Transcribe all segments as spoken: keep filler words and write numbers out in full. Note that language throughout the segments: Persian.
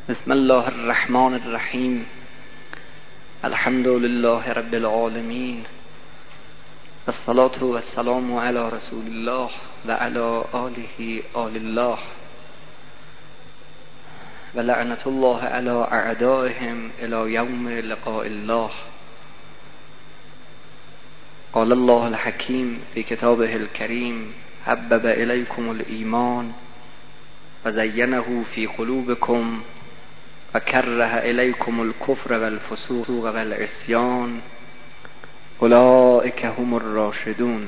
بسم الله الرحمن الرحیم. الحمد لله رب العالمین، الصلاة و السلام علی رسول الله و علی آله آل الله و لعنت الله علی اعدائهم الی یوم لقاء الله. قال الله الحکیم فی کتابه الکریم: حبب الیکم الایمان و زینه فی قلوبکم و کره الیکم الکفر والفسوق والعصیان اولئک هم الراشدون.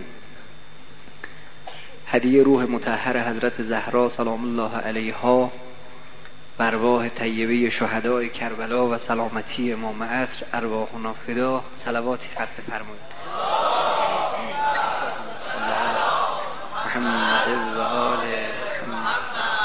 هدیه روح مطهر حضرت زهرا سلام الله علیها بر ارواح طیبه شهدای کربلا و سلامتی امام عصر ارواحنا فدا. صلواتی خط بفرمایید. محمد و آل محمد.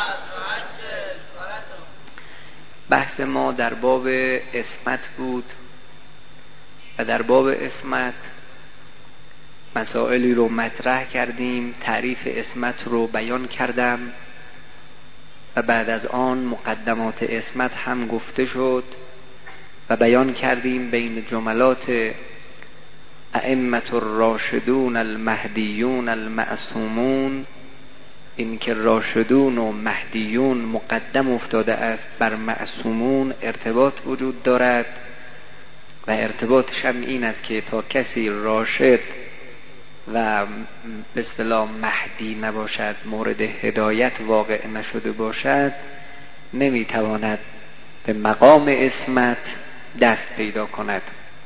بحث ما در باب عصمت بود و در باب عصمت مسائلی رو مطرح کردیم. تعریف عصمت رو بیان کردم و بعد از آن مقدمات عصمت هم گفته شد و بیان کردیم بین جملات ائمة الراشدون المهدیون المعصومون این که راشدون و مهدیون مقدم افتاده است بر معصومون ارتباط وجود دارد و ارتباطش هم این است که تا کسی راشد و به اصطلاح مهدی نباشد، مورد هدایت واقع نشده باشد، نمیتواند به مقام عصمت دست پیدا کند.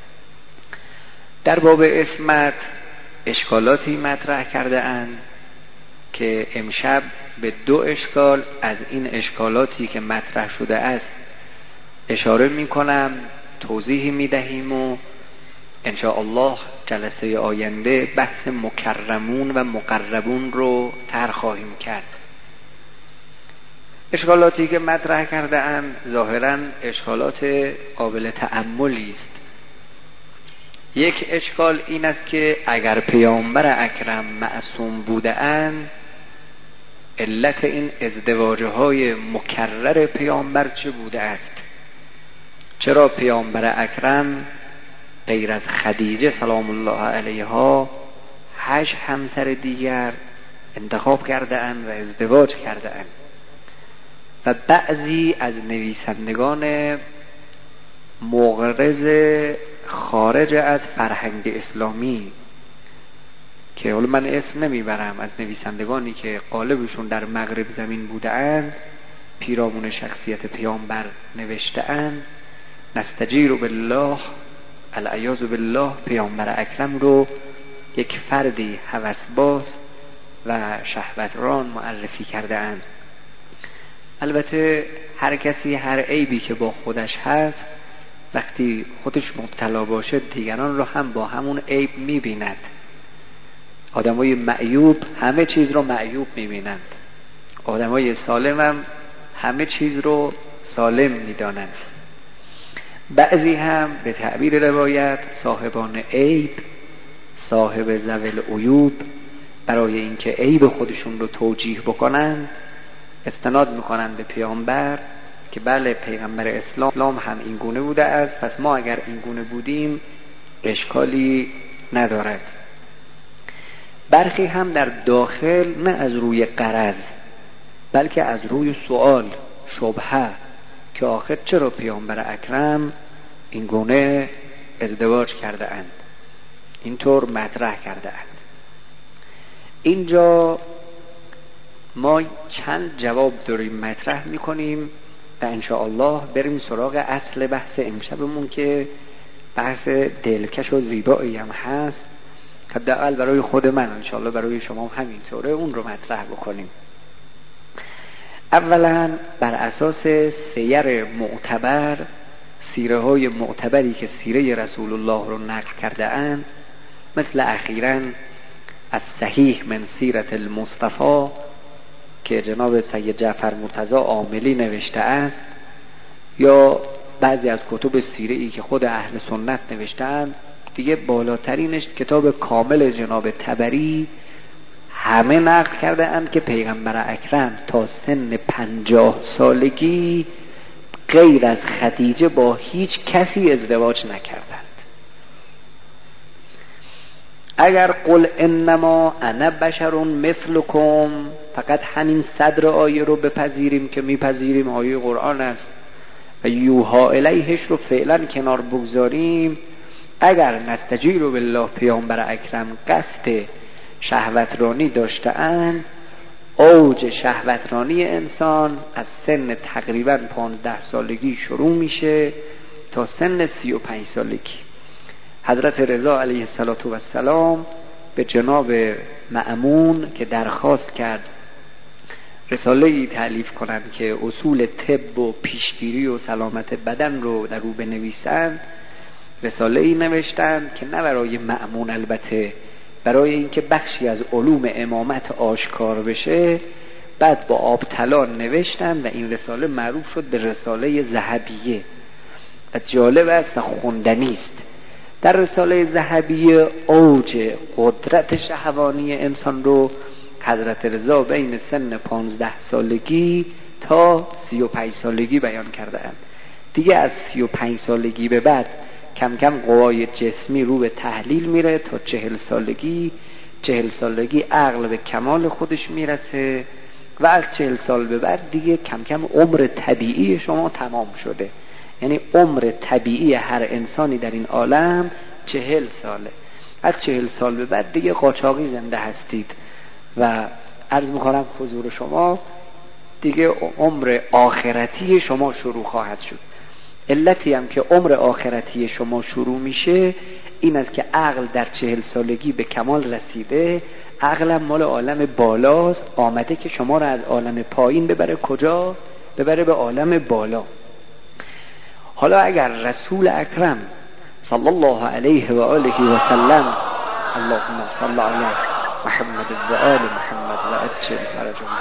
در باب عصمت اشکالاتی مطرح کرده اند که امشب به دو اشکال از این اشکالاتی که مطرح شده است اشاره می کنم، توضیح می دهیم و انشاءالله جلسه آینده بحث مکرمون و مقربون رو طرح خواهیم کرد. اشکالاتی که مطرح کرده اند ظاهراً اشکالات قابل تأملی است. یک اشکال این است که اگر پیامبر اکرم معصوم بوده اند، علت این ازدواجهای مکرر پیامبر چه بوده است؟ چرا پیامبر اکرم غیر از خدیجه سلام الله علیها هشت همسر دیگر انتخاب کرده اند و ازدواج کرده اند؟ و بعضی از نویسندگان مغرض خارج از فرهنگ اسلامی که حالا من اسم نمیبرم، از نویسندگانی که غالبشون در مغرب زمین بوده اند، پیرامون شخصیت پیامبر نوشته اند نستجیر بالله العیاذ بالله پیامبر اکرم رو یک فردی هوسباز و شهوتران معرفی کرده اند. البته هر کسی هر عیبی که با خودش هست وقتی خودش مبتلا باشه دیگران رو هم با همون عیب میبیند. آدمای معیوب همه چیز رو معیوب میبینند، آدمای سالم هم همه چیز رو سالم میدانند. بعضی هم به تعبیر روایت صاحبان عیب، صاحب ذوی العیوب، برای اینکه عیب خودشون رو توجیه بکنن استناد میکنن به پیامبر که بله پیغمبر اسلام هم این گونه بوده است، پس ما اگر این گونه بودیم اشکالی ندارد. برخی هم در داخل نه از روی غرض بلکه از روی سوال، شبهه که آخر چرا پیامبر اکرم این گونه ازدواج کرده اند، اینطور مطرح کرده اند. اینجا ما چند جواب داریم مطرح میکنیم و انشاءالله بریم سراغ اصل بحث امشبمون که بحث دلکش و زیبایی هم هست. حداقل برای خود من، انشاءالله برای شما هم همینطوره، اون رو مطرح بکنیم. اولا بر اساس سیر معتبر، سیره های معتبری که سیره رسول الله رو نقل کرده اند، مثل اخیراً از صحیح من سیرت المصطفی که جناب سید جعفر مرتضی عاملی نوشته است، یا بعضی از کتب سیره‌ای که خود اهل سنت نوشتند، دیگه بالاترینش کتاب کامل جناب طبری، همه نقل کرده اند که پیغمبر اکرم تا سن پنجاه سالگی غیر از خدیجه با هیچ کسی ازدواج نکردند. اگر قل انما انا بشر مثلکم، فقط همین صدر آیه رو بپذیریم که میپذیریم آیه قرآن است و یوها الیهش رو فعلا کنار بگذاریم، اگر نستجیر بالله پیامبر اکرم قصد شهوترانی داشته‌اند، اوج شهوترانی انسان از سن تقریبا پانزده سالگی شروع میشه تا سن سی و پنج سالگی. حضرت رضا علیه السلام به جناب مأمون که درخواست کرد رساله ای تألیف کنند که اصول طب و پیشگیری و سلامت بدن رو در او بنویسند، رساله ای نوشتند که نه برای مأمون، البته برای اینکه بخشی از علوم امامت آشکار بشه، بعد با آبطلان نوشتند و این رساله معروف شد به رساله ذهبیه و جالب است و خوندنی است. در رساله ذهبیه اوج قدرت شهوانی انسان رو حضرت رضا بین سن پانزده سالگی تا سی و پنج سالگی بیان کرده اند. دیگه از سی و پنج سالگی به بعد کم کم قوای جسمی رو به تحلیل میره تا چهل سالگی. چهل سالگی عقل به کمال خودش میرسه و از چهل سال به بعد دیگه کم کم عمر طبیعی شما تمام شده. یعنی عمر طبیعی هر انسانی در این عالم چهل ساله. از چهل سال به بعد دیگه قاچاقی زنده هستید و عرض میکنم حضور شما دیگه عمر آخرتی شما شروع خواهد شد. علتی هم که عمر آخرتی شما شروع میشه این است که عقل در چهل سالگی به کمال رسیده، عقلم مال عالم بالاست، آمده که شما را از عالم پایین ببره کجا؟ ببره به عالم بالا. حالا اگر رسول اکرم صلی الله علیه و آله و سلم، اللهم صل علی محمد و آل محمد و اجل فرجهم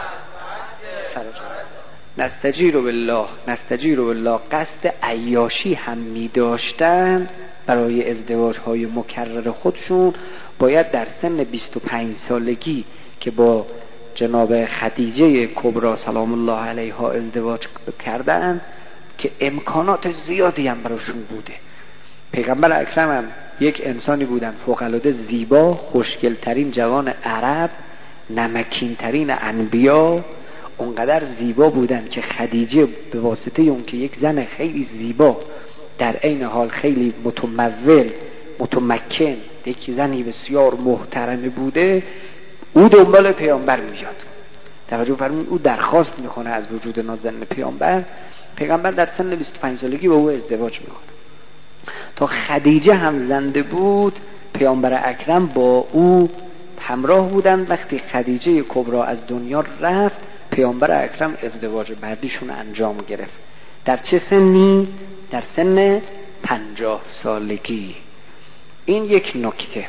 فرجهم نستجیر بالله نستجیر بالله قصد عیاشی هم می داشتن برای ازدواج های مکرر خودشون، باید در سن بیست و پنج سالگی که با جناب خدیجه کبرا سلام الله علیها ازدواج کردن که امکانات زیادی هم براشون بوده. پیغمبر اکرم هم یک انسانی بودن فوق‌العاده زیبا، خوشگلترین جوان عرب، نمکینترین انبیا، اونقدر زیبا بودن که خدیجه به واسطه اون که یک زن خیلی زیبا در عین حال خیلی متمول متمکن، یک زنی بسیار محترمه بوده، او دنبال پیامبر میاد. توجه فرمون، او درخواست میکنه از وجود نازنین پیامبر. پیغمبر در سن بیست و پنج سالگی با او ازدواج میکنه. تا خدیجه هم زنده بود پیامبر اکرم با او همراه بودن. وقتی خدیجه کبرا از دنیا رفت پیامبر اکرم ازدواج بعدیشون انجام گرفت. در چه سنی؟ در سن پنجاه سالگی. این یک نکته.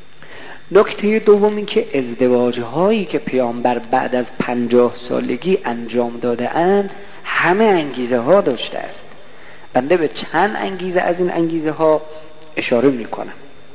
نکته دومی که ازدواج هایی که پیامبر بعد از پنجاه سالگی انجام داده اند همه انگیزه ها داشته است. بنده به چند انگیزه از این انگیزه ها اشاره می کنم.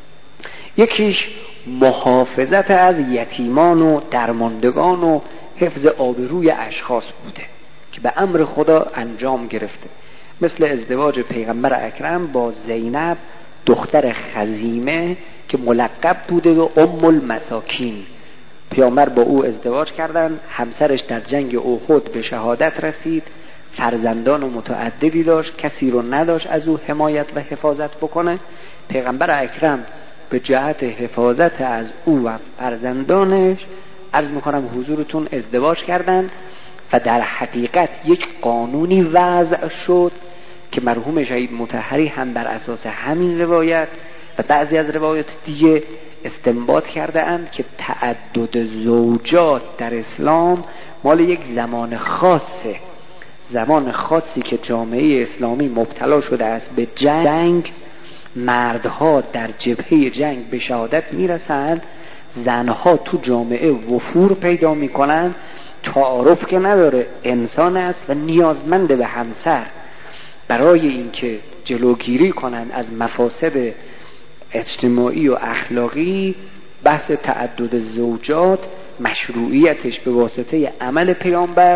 یکیش محافظت از یتیمان و درماندگان و حفظ آبروی اشخاص بوده که به امر خدا انجام گرفته، مثل ازدواج پیغمبر اکرم با زینب دختر خزیمه که ملقب بوده به ام المساکین. پیامبر با او ازدواج کردند، همسرش در جنگ احد به شهادت رسید، فرزندان متعددی داشت، کسی رو نداشت از او حمایت و حفاظت بکنه. پیغمبر اکرم به جهت حفاظت از او و فرزندانش عرض میکنم حضورتون ازدواج کردند و در حقیقت یک قانونی وضع شد که مرحوم شهید مطهری هم بر اساس همین روایت و بعضی از روایات دیگه استنباط کرده اند که تعدد زوجات در اسلام مال یک زمان خاصه، زمان خاصی که جامعه اسلامی مبتلا شده است به جنگ. مردها در جبهه جنگ به شهادت میرسند، زنها تو جامعه وفور پیدا میکنند، تعارف که نداره، انسان است و نیازمند به همسر. برای اینکه جلوگیری کنند از مفاسد اجتماعی و اخلاقی، بحث تعدد زوجات مشروعیتش به واسطه عمل پیامبر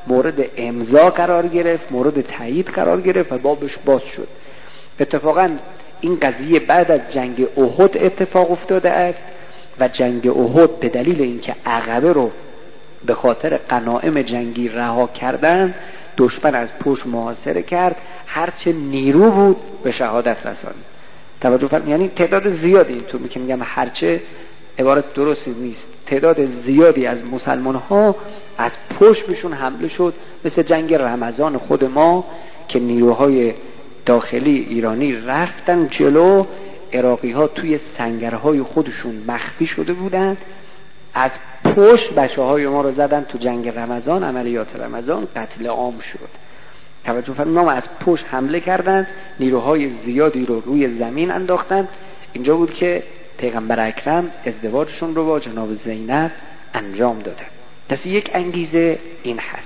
مورد امضا قرار گرفت، مورد تایید قرار گرفت و بابش باز شد. اتفاقا این قضیه بعد از جنگ احد اتفاق افتاده است و جنگ احد به دلیل اینکه عقبه رو به خاطر غنایم جنگی رها کردن، دشمن از پشت محاصره کرد، هرچه نیرو بود به شهادت رساند. توجه فرمایید، یعنی تعداد زیادی، تو که میگم هرچه عبارت درستی نیست، تعداد زیادی از مسلمان ها از پشت بهشون حمله شد، مثل جنگ رمضان خود ما که نیروهای داخلی ایرانی رفتن جلو، عراقی ها توی سنگرهای خودشون مخفی شده بودن، از پشت بچه های ما رو زدن تو جنگ رمضان، عملیات رمضان، قتل عام شد. توجه فرمایید، ما از پشت حمله کردن، نیروهای زیادی رو روی زمین انداختن. اینجا بود که پیغمبر اکرم ازدواجشون رو با جناب زینب انجام دادن. پس یک انگیزه این هست.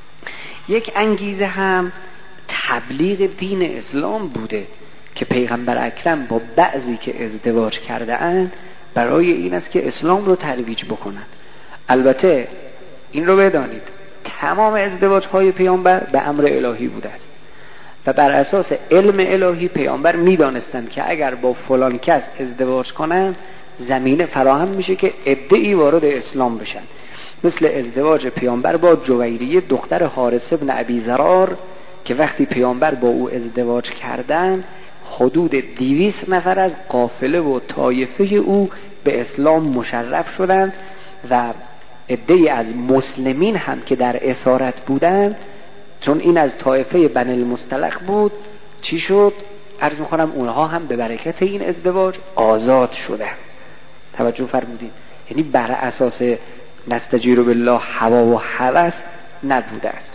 یک انگیزه هم تبلیغ دین اسلام بوده که پیغمبر اکرم با بعضی که ازدواج کرده اند برای این است که اسلام رو ترویج بکنن. البته این رو بدانید تمام ازدواج های پیامبر به امر الهی بوده است و بر اساس علم الهی پیامبر میدانستند که اگر با فلان کس ازدواج کنن زمینه فراهم میشه که عده‌ای وارد اسلام بشن. مثل ازدواج پیامبر با جویریه دختر حارث بن ابی ضرار که وقتی پیامبر با او ازدواج کردن حدود دویست نفر از قافله و طایفه او به اسلام مشرف شدند و عده‌ای از مسلمین هم که در اسارت بودند، چون این از طایفه بنی المصطلق بود، چی شد؟ عرض می‌کنم اونها هم به برکت این ازدواج آزاد شدند. توجه فرمودید؟ یعنی بر اساس نستجیر بالله هوا و هوس نبوده است.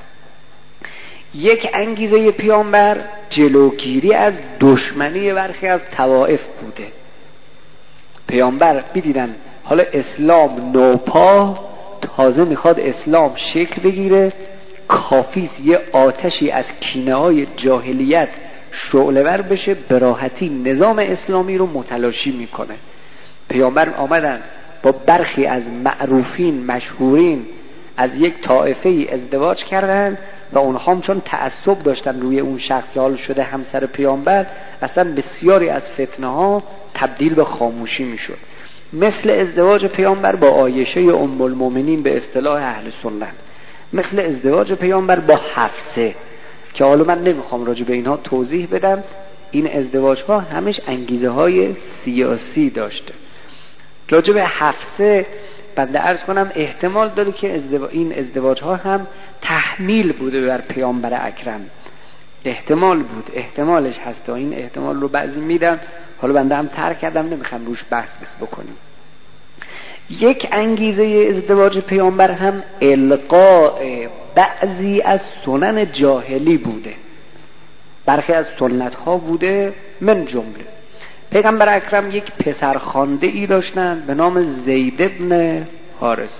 یک انگیزه پیامبر جلوگیری از دشمنی برخی از طوائف بوده. پیامبر می‌دیدن حالا اسلام نوپا تازه میخواد اسلام شکل بگیره، کافیست یه آتشی از کینه‌های جاهلیت شعله‌ور بشه، به راحتی نظام اسلامی رو متلاشی میکنه. پیامبر آمدن با برخی از معروفین مشهورین از یک طائفه ای ازدواج کردن و اونها هم چون تعصب داشتن روی اون شخص که حال شده همسر پیامبر، اصلا بسیاری از فتنه ها تبدیل به خاموشی میشد. مثل ازدواج پیامبر با عایشه ام المؤمنین به اصطلاح اهل سنت، مثل ازدواج پیامبر با حفصه که حالا من نمیخوام راجع به اینها توضیح بدم. این ازدواج ها همش انگیزه های سیاسی داشته. راجع به حفصه بنده عرض کنم احتمال داره که ازدواج این ازدواج ها هم تحمیل بوده بر پیامبر اکرم، احتمال بود، احتمالش هست. این احتمال رو بعضی میدن، حالا بنده هم ترک کردم، نمیخوام روش بحث بس بکنیم. یک انگیزه ازدواج پیامبر هم القاء بعضی از سنن جاهلی بوده، برخی از سنت ها بوده. من جمله پیغمبر اکرم یک پسرخوانده ای داشتن به نام زید ابن حارث.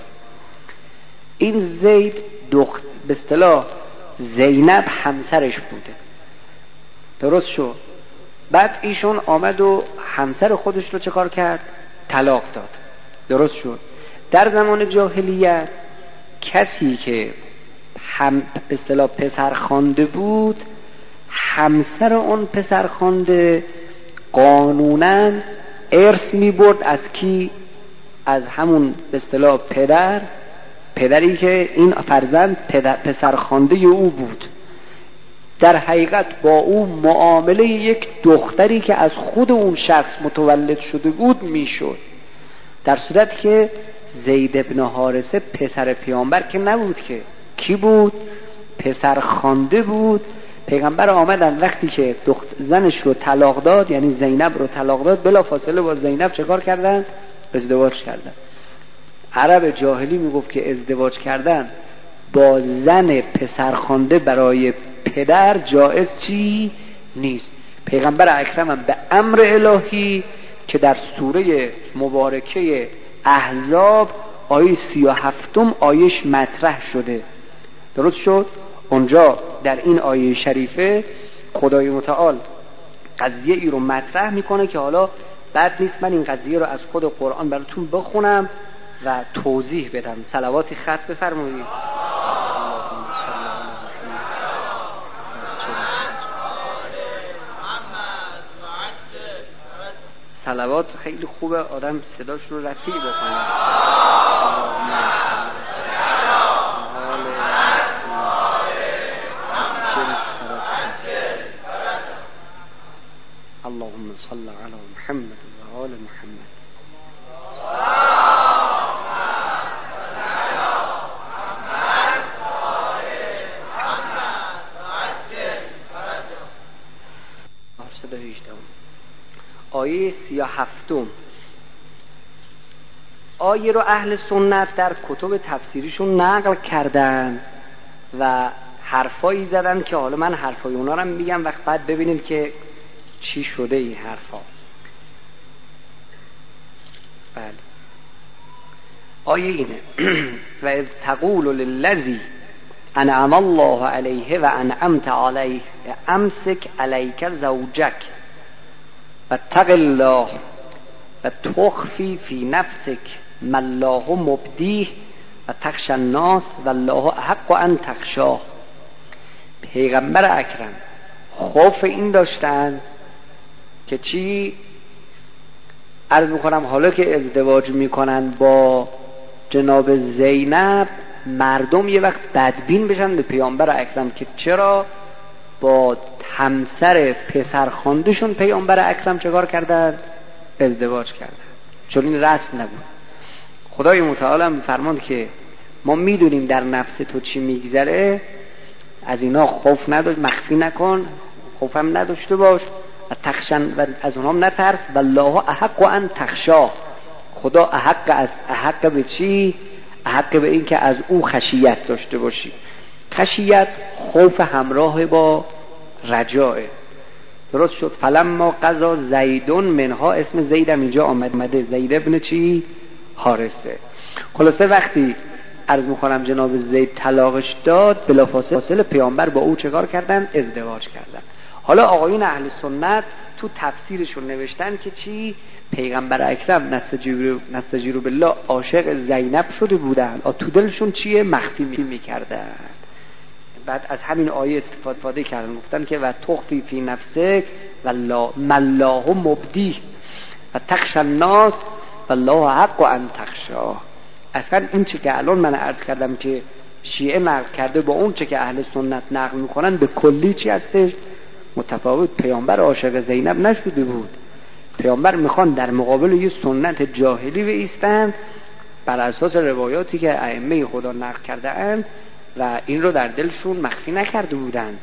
این زید دخت به اصطلاح زینب همسرش بوده، درست شد. بعد ایشون آمد و همسر خودش رو چه کار کرد؟ طلاق داد، درست شد. در زمان جاهلیت کسی که هم به اصطلاح پسرخوانده بود، همسر اون پسرخوانده قانوناً ارث می برد از کی؟ از همون به اصطلاح پدر، پدری که این فرزند پسرخوانده او بود. در حقیقت با او معامله یک دختری که از خود اون شخص متولد شده بود میشد، در صورت که زید ابن حارثه پسر پیامبر که نبود، که کی بود؟ پسرخوانده بود. پیغمبر آمدن وقتی که دخت زنش رو طلاق داد، یعنی زینب رو طلاق داد، بلا فاصله با زینب چه کار کردن؟ ازدواج کردن. عرب جاهلی میگفت که ازدواج کردن با زن پسرخوانده برای پدر جایز چی نیست. پیغمبر اکرم هم به امر الهی که در سوره مبارکه احزاب آیه سی و هفتم آیش مطرح شده، درست شد. اونجا در این آیه شریفه خدای متعال قضیه ای رو مطرح میکنه که حالا بعد نیست من این قضیه رو از خود قرآن براتون بخونم و توضیح بدم. صلواتی خط بفرمایید. صلوات خیلی خوبه آدم صداش رو رفیع بکنه. اللهم صل على محمد و آل محمد. آیه سی و هفتم. آیه رو اهل سنت در کتب تفسیریشون نقل کردن و حرفایی زدن که حالا من حرفای اونا رو میگم وقت بعد ببینیم که چی شده این حرفا. بله آیه اینه و اذ تقول للذی انعم الله علیه و انعمت علیه امسک علیک زوجک واتق الله و تخفی فی نفسک ما الله مبدیه و تخشی الناس والله احق ان تخشاه. پیغمبر اکرم خوف این داشتن که چی؟ عرض میکنم حالا که ازدواج میکنن با جناب زینب مردم یه وقت بدبین بشن به پیامبر اکرم که چرا با همسر پسرخواندهشون پیامبر اکرم چکار کردن؟ ازدواج کردن، چون این رسم نبود. خدای متعال هم فرماند که ما میدونیم در نفس تو چی میگذره، از اینا خوف نداشت، مخفی نکن، خوفم نداشته باش و تخشن و از اونام نترس. والله احق ان تخشاه، خدا احق از احق به چی؟ احق به این که از او خشیت داشته باشی. خشیت خوف همراه با رجاء. درست شد. فلما قضا زیدون منها، اسم زیدم اینجا آمده، زید ابن چی؟ حارثه. خلاصه وقتی عرض میکنم جناب زید طلاقش داد، بلافاصله پیامبر با او چکار کردن؟ ازدواج کردن. حالا آقایون اهل سنت تو تفسیرشون نوشتن که چی؟ پیغمبر اکرم نستجیرو بالله عاشق زینب شده بودن، تو دلشون چیه؟ مخفی میکردن. بعد از همین آیه استفاده کردن، گفتن که و تخفی فی نفسک والله مبدیه و تخشی الناس والله حق ان تخشاه. اصلا این چه که الان من عرض کردم که شیعه نقل کرده با اون چه که اهل سنت نقل میکنن به کلی چی هستش؟ متفاوت. پیامبر عاشق زینب نشده بود. پیامبر میخوان در مقابل یه سنت جاهلی بایستن بر اساس روایاتی که ائمه خدا نقل کرده اند و این رو در دلشون مخفی نکرده بودن،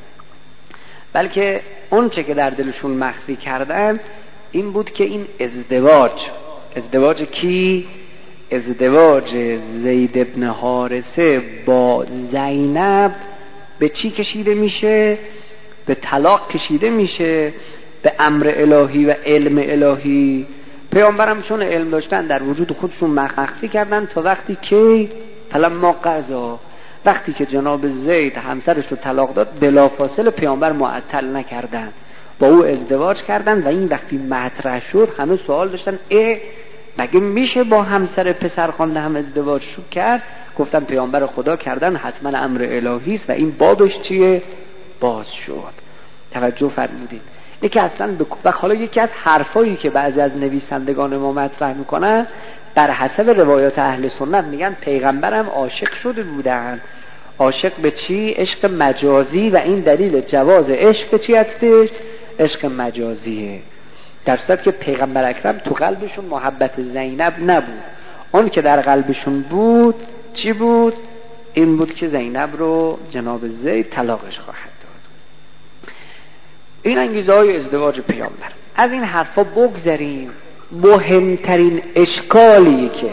بلکه اون چه که در دلشون مخفی کردن این بود که این ازدواج ازدواج کی؟ ازدواج زید ابن حارثه با زینب به چی کشیده میشه؟ به طلاق کشیده میشه، به امر الهی و علم الهی. پیامبرم چون علم داشتن در وجود خودشون مخفی کردن تا وقتی که فلما قضا، وقتی که جناب زید همسرش رو طلاق داد بلافاصله پیامبر معطل نکردن، با او ازدواج کردن. و این وقتی مطرح شد همه سوال داشتن اه مگه میشه با همسر پسرخوانده هم ازدواج شو کرد؟ گفتن پیامبر خدا کردن، حتما امر الهی است و این بابش چیه؟ باز شد. توجه فرمودید. یکی اصلا بک... حالا یکی از حرفایی که بعضی از نویسندگان ما مطرح میکنن بر حسب روایات اهل سنت میگن پیغمبرم عاشق شده بودن. عاشق به چی؟ عشق مجازی. و این دلیل جواز عشق چی هستش؟ عشق مجازیه. در صورتی که پیغمبر اکرم تو قلبشون محبت زینب نبود. اون که در قلبشون بود چی بود؟ این بود که زینب رو جناب زید طلاقش خواهد داد. این انگیزه های ازدواج پیامبر. از این حرفا بگذریم. مهمترین اشکالی که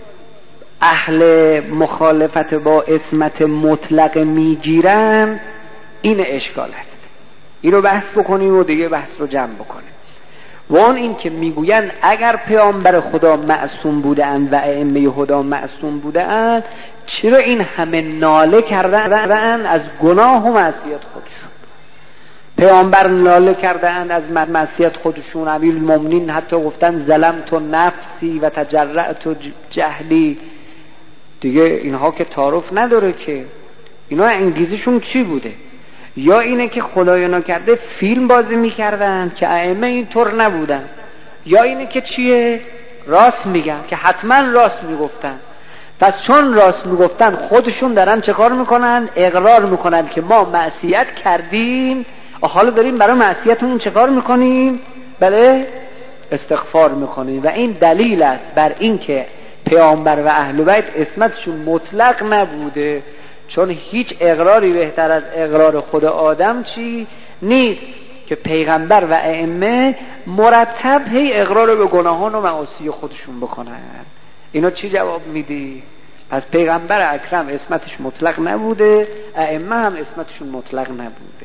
اهل مخالفت با عصمت مطلق میگیرن این اشکال هست. اینو بحث بکنیم و دیگه بحث رو جمع بکنیم. و اون این که میگوین اگر پیامبر خدا معصوم بودند و ائمه خدا معصوم بودند چرا این همه ناله کردن از گناه و معصیت خودشون؟ پیامبر ناله کردن از معصیت خودشون. امیرالمومنین حتی گفتن ظلمت نفسی و تجرأت جهلی. دیگه اینها که تعارف نداره که اینا انگیزشون چی بوده؟ یا اینه که خدای نکرده فیلم بازی میکردن که ائمه اینطور نبودن، یا اینه که چیه؟ راست میگن، که حتما راست میگفتن. پس چون راست میگفتن خودشون دارن چه کار میکنن؟ اقرار میکنن که ما معصیت کردیم، حالا داریم برای معصیتمون چه کار میکنیم؟ بله استغفار میکنیم. و این دلیل است بر این که پیامبر و اهل بیت عصمتشون مطلق نبوده، چون هیچ اقراری بهتر از اقرار خود آدم چی نیست که پیغمبر و ائمه مرتب هی اقرار به گناهان و معاصی خودشون بکنن. اینو چی جواب میدی؟ پس پیغمبر اکرم عصمتش مطلق نبوده، ائمه هم عصمتشون مطلق نبوده.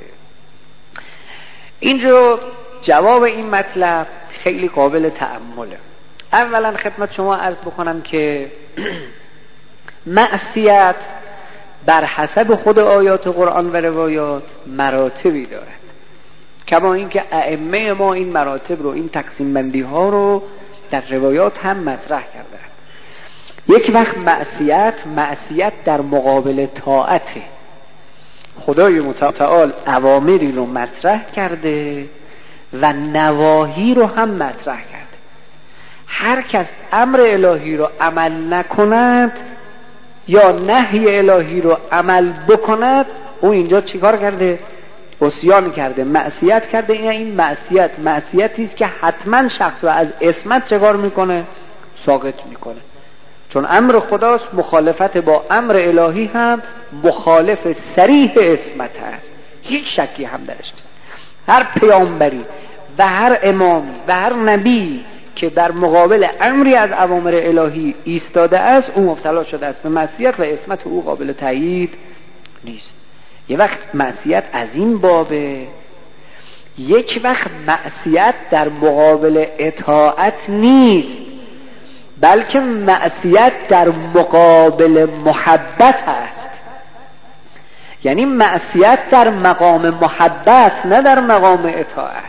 اینجا جواب این مطلب خیلی قابل تأمله. اولا خدمت شما عرض بکنم که معصیت بر حسب خود آیات قرآن و روایات مراتبی دارد، کما اینکه ائمه ما این مراتب رو، این تقسیم بندی ها رو در روایات هم مطرح کردند. یک وقت معصیت معصیت در مقابل طاعته. خدای متعال اوامری رو مطرح کرده و نواهی رو هم مطرح کرده. هر کس امر الهی رو عمل نکند یا نهی الهی رو عمل بکند، او اینجا چیکار کرده؟ عصیان کرده، معصیت کرده. این این معصیت معصیتی است که حتما شخص رو از عصمت چیکار میکنه؟ ساقط میکنه. چون امر خداست، مخالفت با امر الهی هم مخالف صریح عصمت هست، هیچ شکی هم درش نیست. هر پیامبری و هر امامی و هر نبی که در مقابل امری از اوامر الهی ایستاده است، او مبتلا شده است به معصیت و عصمت او قابل تایید نیست. یه وقت معصیت از این بابه، یک وقت معصیت در مقابل اطاعت نیست، بلکه معصیت در مقابل محبت است. یعنی معصیت در مقام محبت، نه در مقام اطاعت.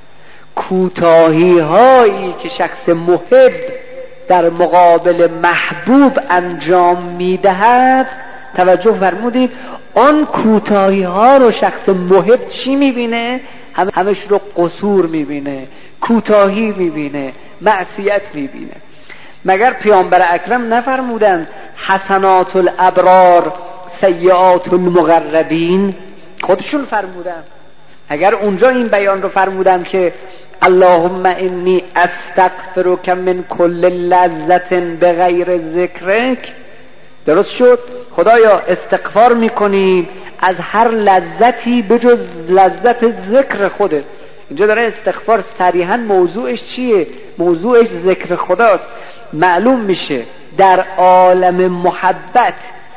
کوتاهی هایی که شخص محب در مقابل محبوب انجام میدهد، توجه فرمودید، آن کوتاهی ها رو شخص محب چی میبینه؟ هم همش رو قصور میبینه، کوتاهی میبینه، معصیت میبینه. مگر پیامبر اکرم نفرمودند حسنات الابرار سیئات المقربین؟ خودشون فرمودن. اگر اونجا این بیان رو فرمودن که اللهم انی استغفرک من کل لذت بغیر ذکرک، درست شد؟ خدایا استغفار میکنیم از هر لذتی بجز لذت ذکر خودت. اینجا داره استغفار صریحا موضوعش چیه؟ موضوعش ذکر خداست. معلوم میشه در عالم محبت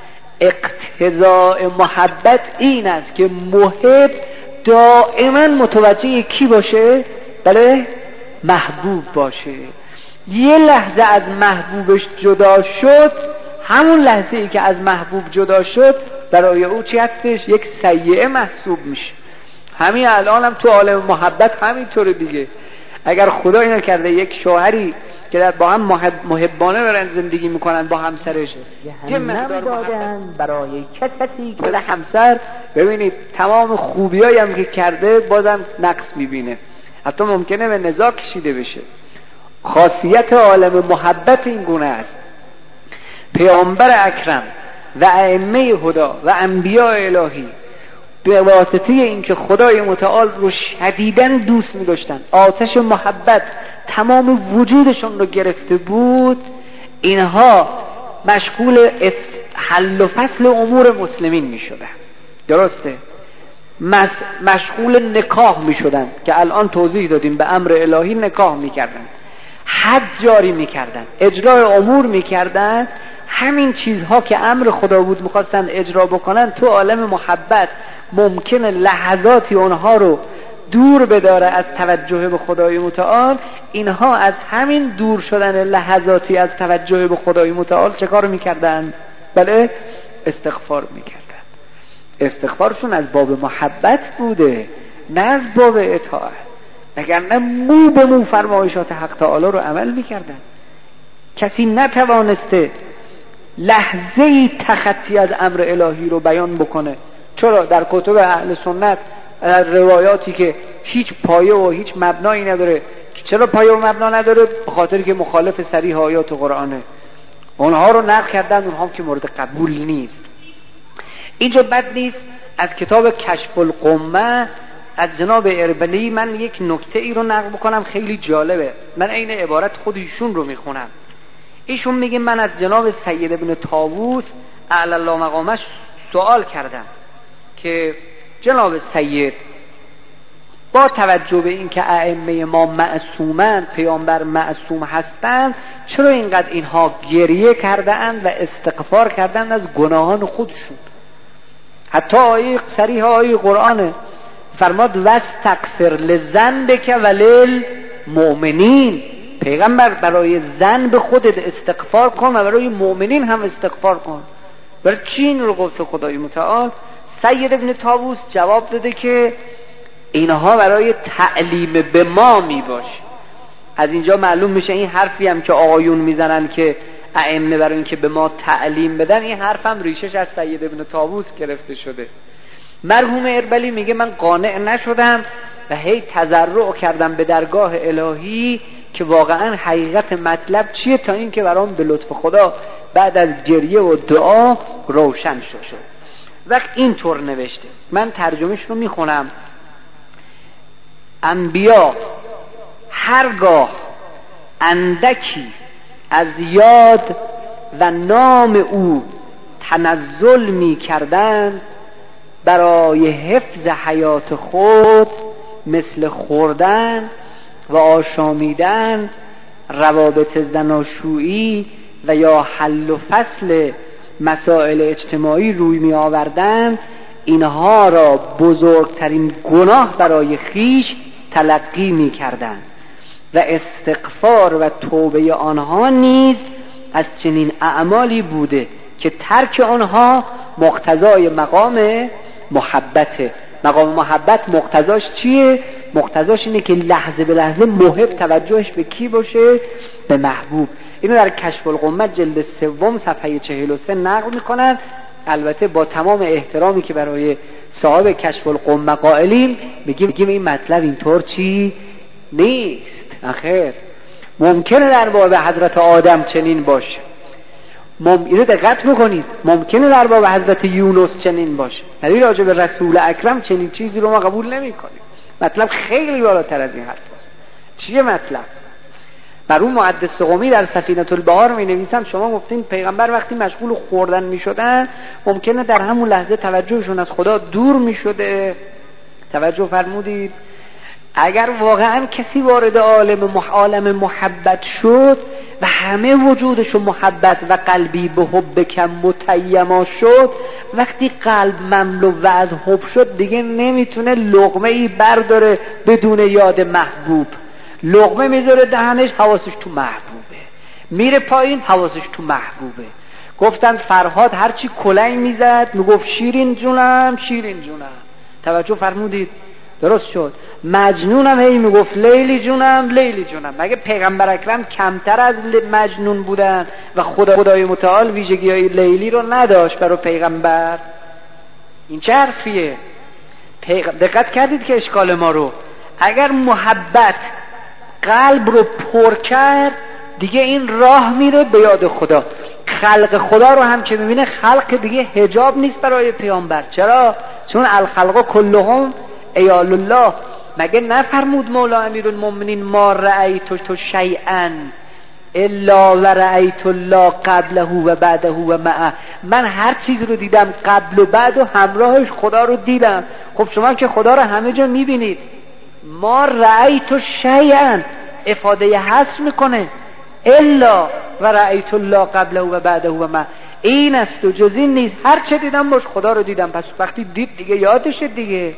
اقتضاء محبت این است که محب دائما متوجه کی باشه؟ بله، محبوب باشه. یه لحظه از محبوبش جدا شد، همون لحظه ای که از محبوب جدا شد برای او چی هستش؟ یک سیئه محسوب میشه. همین الان هم تو عالم محبت همینطوره دیگه. اگر خدا اینو کرده یک شوهری که در با هم محبانه دارن زندگی میکنن با همسرش، یه مقدار دادن برای کسی که همسر، ببینید تمام خوبیایی هم که کرده بازم نقص میبینه، حتی ممکنه به نزاع کشیده بشه. خاصیت عالم محبت این گونه است. پیامبر اکرم و ائمه هدی و انبیاء الهی به واسطه اینکه خدای متعال رو شدیداً دوست می داشتن، آتش محبت تمام وجودشون رو گرفته بود، اینها مشغول حل و فصل امور مسلمین می شدن. درسته؟ مشغول نکاح می شدن که الان توضیح دادیم، به امر الهی نکاح می کردن، حد جاری می کردن، اجرای امور می کردن. همین چیزها که امر خدا بود میخواستن اجرا بکنن، تو عالم محبت ممکنه لحظاتی اونها رو دور بداره از توجه به خدای متعال. اینها از همین دور شدن لحظاتی از توجه به خدای متعال چه کار میکردن؟ بله، استغفار میکردن. استغفارشون از باب محبت بوده، نه از باب اطاعت. وگرنه مو به مو فرمایشات حق تعالی رو عمل میکردن. کسی نتوانسته لحظه ای تخطی از امر الهی رو بیان بکنه. چرا؟ در کتب اهل سنت روایاتی که هیچ پایه و هیچ مبنایی نداره چرا پایه و مبنا نداره؟ به خاطر که مخالف صریح آیات قرآنه. اونها رو نقل کردن، اونها که مورد قبول نیست. اینجا بد نیست. از کتاب کشف الغمه از جناب اربلی من یک نکته ای رو نقل بکنم، خیلی جالبه. من عین عبارت خود ایشون رو میخونم. ایشون میگه من از جناب سید ابن طاووس اعلی الله مقامش سوال کردم که جناب سید، با توجه به این که ائمه ما معصومند، پیامبر معصوم هستند، چرا اینقدر اینها گریه کردند و استغفار کردند از گناهان خودشون؟ حتی آیه صریح آیه قرآنه، فرماد واستغفر لذنبک وللمؤمنین. پیغمبر برای ذنب خودت استغفار کن و برای مؤمنین هم استغفار کن. برای چی این رو گفته خدای متعال؟ سید ابن طاووس جواب داده که اینها برای تعلیم به ما می باشه. از اینجا معلوم میشه این حرفی هم که آقایون میزنن که ائمه برای این که به ما تعلیم بدن، این حرف هم ریشش از سید ابن طاووس گرفته شده. مرحوم اربلی میگه من قانع نشدم و هی تضرع کردم به درگاه الهی که واقعا حقیقت مطلب چیه، تا این که برام به لطف خدا بعد از گریه و دعا روشن شد. وقت اینطور نوشته، من ترجمهش رو میخونم. انبیا هرگاه اندکی از یاد و نام او تنزل می کردند، برای حفظ حیات خود مثل خوردن و آشامیدن، روابط زناشویی و یا حل و فصل مسائل اجتماعی روی می آوردند، اینها را بزرگترین گناه برای خیش تلقی می کردند و استغفار و توبه آنها نیز از چنین اعمالی بوده که ترک آنها مقتضای مقام محبته. مقام محبت مقتضاش چیه؟ مقتضاش اینه که لحظه به لحظه محب توجهش به کی باشه؟ به محبوب. اینو در کشف الغمه جلد سوم صفحه چهل و سه نقل میکنن. البته با تمام احترامی که برای صاحب کشف الغمه قائلیم، میگیم میگیم این مطلب اینطور چی نیست. آخر ممکنه در باب حضرت آدم چنین باشه، مم... اینو دقت میکنید، ممکنه در باب حضرت یونس چنین باشه، ولی راجع به رسول اکرم چنین چیزی رو ما قبول نمیکنیم. مطلب خیلی بالاتر از این حرف است. چیه مطلب؟ مرحوم محدث قمی در سفینة البحار می نویسن شما گفتین پیغمبر وقتی مشغول خوردن می شدن ممکنه در همون لحظه توجهشون از خدا دور می شده. توجه فرمودید؟ اگر واقعا کسی وارد عالم مح... عالم محبت شد و همه وجودشو محبت و قلبی به حب کم متیما شد، وقتی قلب مملو و از حب شد دیگه نمیتونه لقمه ای برداره بدون یاد محبوب. لقمه میذاره دهنش، حواسش تو محبوبه، میره پایین حواسش تو محبوبه. گفتن فرهاد هرچی کلنگ میزد میگفت شیرین جونم شیرین جونم. توجه فرمودید؟ درست شد. مجنونم هی میگفت لیلی جونم لیلی جونم. مگه پیغمبر اکرم کمتر از مجنون بودن و خدا خدای متعال ویژگی های لیلی رو نداشت برای پیغمبر؟ این چه حرفیه؟ پیغ... دقت کردید که اشکال ما رو؟ اگر محبت قلب رو پر کرد دیگه این راه میره به یاد خدا. خلق خدا رو هم که میبینه خلق دیگه حجاب نیست برای پیامبر. چرا؟ چون الخلق کلهم عیال الله. مگه نفرمود مولا امیرالمومنین ما رأیت تو شیئا الا و رأیت الله قبله و بعده و معه؟ من هر چیز رو دیدم قبل و بعد و همراهش خدا رو دیدم. خب شما که خدا رو همه جا میبینید. ما رأیت شیئا افاده حصر میکنه، الا و رأیت الله قبله و بعده و معه. این است و جز این نیست. هر چه دیدم باش خدا رو دیدم. پس وقتی دید دیگه یادشه دیگه.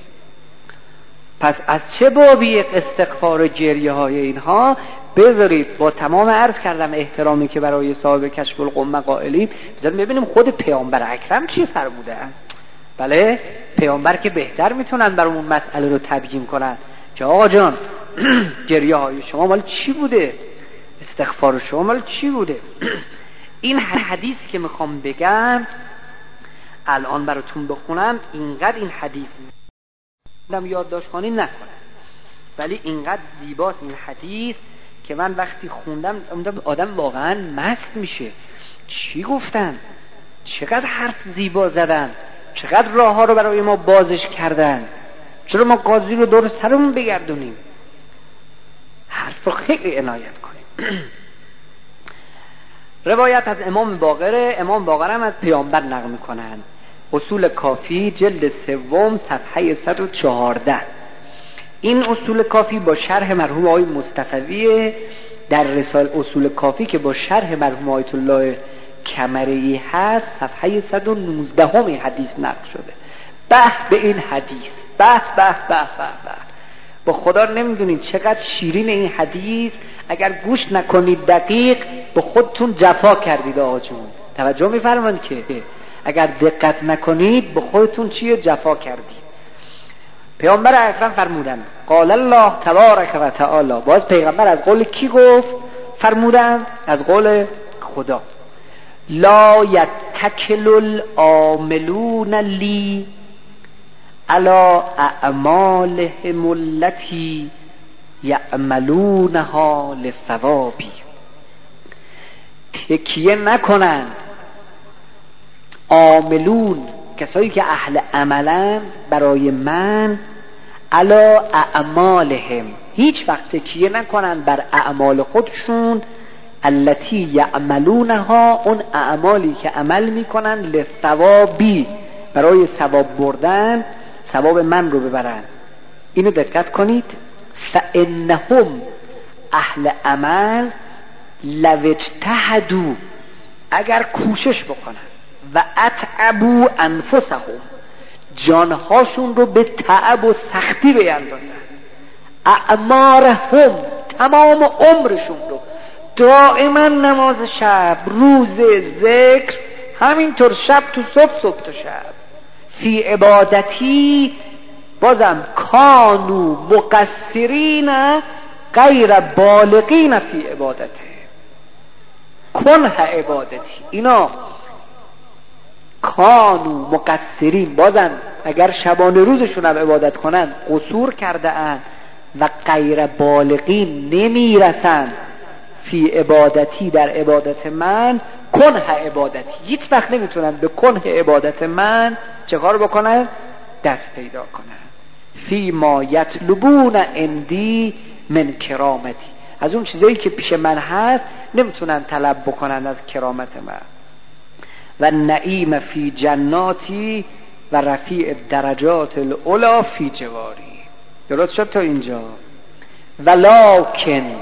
پس از چه بابی استغفار و گریه های اینها؟ بذارید با تمام عرض کردم احترامی که برای صاحب کشف الغمه قائلیم، بذارید ببینیم خود پیامبر اکرم چی فرمودن. بله پیامبر که بهتر میتونن برامون مسئله رو تبیین کنن که آقا جان گریه های شما مال چی بوده، استغفار شما مال چی بوده. این حدیث که میخوام بگم الان براتون بخونم، اینقدر این حدیث دم یادداشت کنی نکنه. ولی اینقدر زیباست این حدیث که من وقتی خوندم آدم واقعا مست میشه. چی گفتن؟ چقدر حرف زیبا زدن، چقدر راه ها رو برای ما بازش کردن. چرا ما قاضی رو دور سرمون بگردونیم؟ حرف رو خیلی عنایت کنیم. روایت از امام باقر، امام باقر هم از پیامبر نقل میکنن. اصول کافی جلد سوم صفحه صد و چهارده. این اصول کافی با شرح مرحوم آقای مصطفی در رسال اصول کافی که با شرح مرحوم آیت الله کمرئی هست صفحه صد و نوزده همین حدیث نقل شده. به به این حدیث، به به به به به. با خدا نمیدونید چقدر شیرین این حدیث. اگر گوش نکنید دقیق به خودتون جفا کردید آقا جون. توجه میفرمایید که اگر دقت نکنید به خودتون چیه جفا کردید. پیامبر اکرم فرمودن قال الله تبارک و تعالی. باز پیغمبر از قول کی گفت؟ فرمودن از قول خدا. لا یتکل العاملون لی علی اعمالهم التي یعملونها لثوابی. تکیه نکنند عاملون، کسایی که اهل عملن، برای من علی اعمالهم، هیچ وقت تکیه نکنند بر اعمال خودشون، التی یعملونها، اون اعمالی که عمل میکنند، لثوابی، برای ثواب بردن، ثواب من رو ببرن. اینو دقت کنید. فانهم اهل عمل لو اجتهدوا، اگر کوشش بکنن، و اتعبوا انفسهم، جانهاشون رو به تعب و سختی بیندازن، اعمارهم، تمام عمرشون رو دائما نماز شب، روز، ذکر، همینطور شب تو صبح، صبح تو شب، فی عبادتی، بازم کانو مقصرین غیر بالغین فی عبادته، کنه عبادتی، اینا کانو مقصرین، بازم اگر شبانه روزشون هم عبادت کنند قصور کرده اند و غیر بالغین نمیرسند فی عبادتی، در عبادت من، کنه عبادتی، هیچ وقت نمیتونن به کنه عبادت من چه کار بکنن؟ دست پیدا کنن. فی ما یطلبون عندی من کرامتی، از اون چیزایی که پیش من هست نمیتونن طلب بکنن از کرامت من. و نعیم فی جناتی و رفیع درجات العلا فی جواری. درست شد تا اینجا؟ ولکن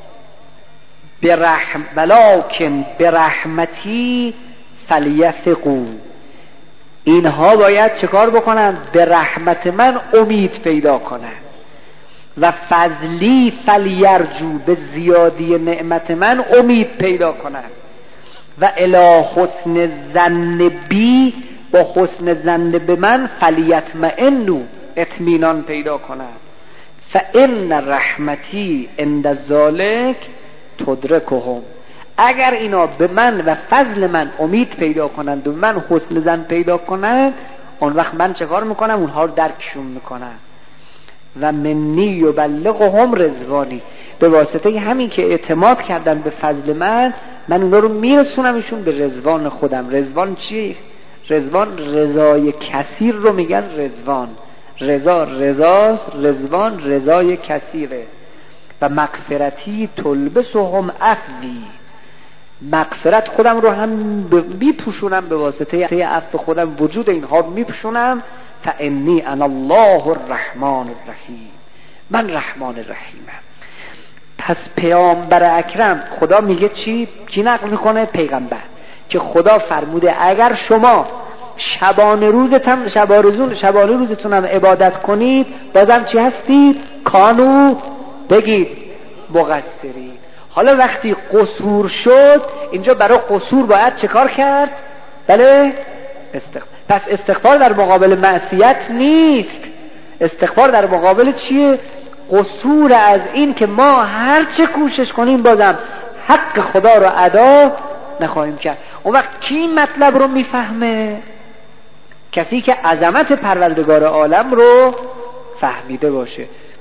برحم ولکن برحمتی فلیثقوا، اینها باید چه کار بکنن؟ به رحمت من امید پیدا کنن. و فضلی فلیرجو، به زیادی نعمت من امید پیدا کنن. و الی حسن ظن بی، با حسن ظن به من فلیطمئنوا، اطمینان پیدا کنن. فان رحمتی عند ذلک تدرکهم، اگر اینا به من و فضل من امید پیدا کنند و من حسن ظن پیدا کنند، اون وقت من چه کار میکنم؟ اونها رو درکشون میکنم. و منی یبلغهم رضوانی، به واسطه همین که اعتماد کردن به فضل من، من اونا رو میرسونمشون به رضوان خودم. رضوان چیه؟ رضوان رضای کثیر رو میگن رضوان. رضا رضاست، رضوان رضای کثیره. و مغفرتی تلبسهم عفوی، مغفرت خودم رو هم میپوشونم به واسطه عفو خودم، وجود اینها میپوشونم. فانی انا الله الرحمن الرحیم، من رحمان رحیمم. پس پیامبر اکرم خدا میگه چی؟ کی نقل میکنه؟ پیغمبر، که خدا فرموده اگر شما شبانه روزتون شبانه شبانه روزتون هم عبادت کنید، بازم چی هستید؟ کانو، بگید مقصرین. حالا وقتی قصور شد، اینجا برای قصور باید چه کار کرد؟ بله، استغفار. پس استغفار در مقابل معصیت نیست. استغفار در مقابل چیه؟ قصور از این که ما هر چه کوشش کنیم بازم حق خدا رو ادا نخواهیم کرد. اون وقت کی این مطلب رو میفهمه؟ کسی که عظمت پروردگار عالم رو فهمیده باشه.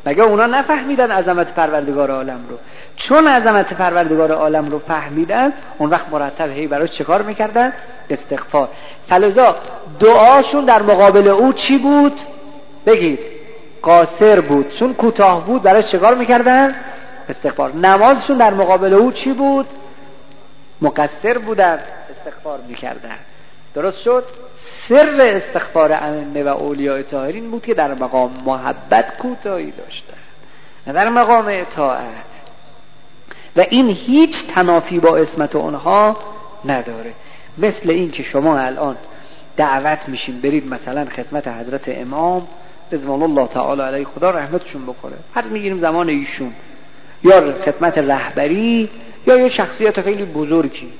مگه اونا نفهمیدن عظمت پروردگار عالم رو؟ چون عظمت پروردگار عالم رو فهمیدن، اون وقت مرتب هی براش چه کار میکردن؟ استغفار. فلذا دعاشون در مقابل او چی بود؟ بگید. قاصر بود. چون کوتاه بود براش چه کار میکردن؟ استغفار. نمازشون در مقابل او چی بود؟ مقصر بودن، استغفار میکردن. درست شد؟ سر استغفار ائمه و اولیاء طاهرین بود که در مقام محبت کوتاهی داشتن، نه در مقام اطاعت. و این هیچ تنافی با عصمت اونها نداره. مثل این که شما الان دعوت میشین برید مثلا خدمت حضرت امام رضوان الله تعالی علیه، خدا رحمتشون بکنه، حد میگیریم زمان ایشون، یا خدمت رهبری یا یه شخصیت خیلی بزرگی،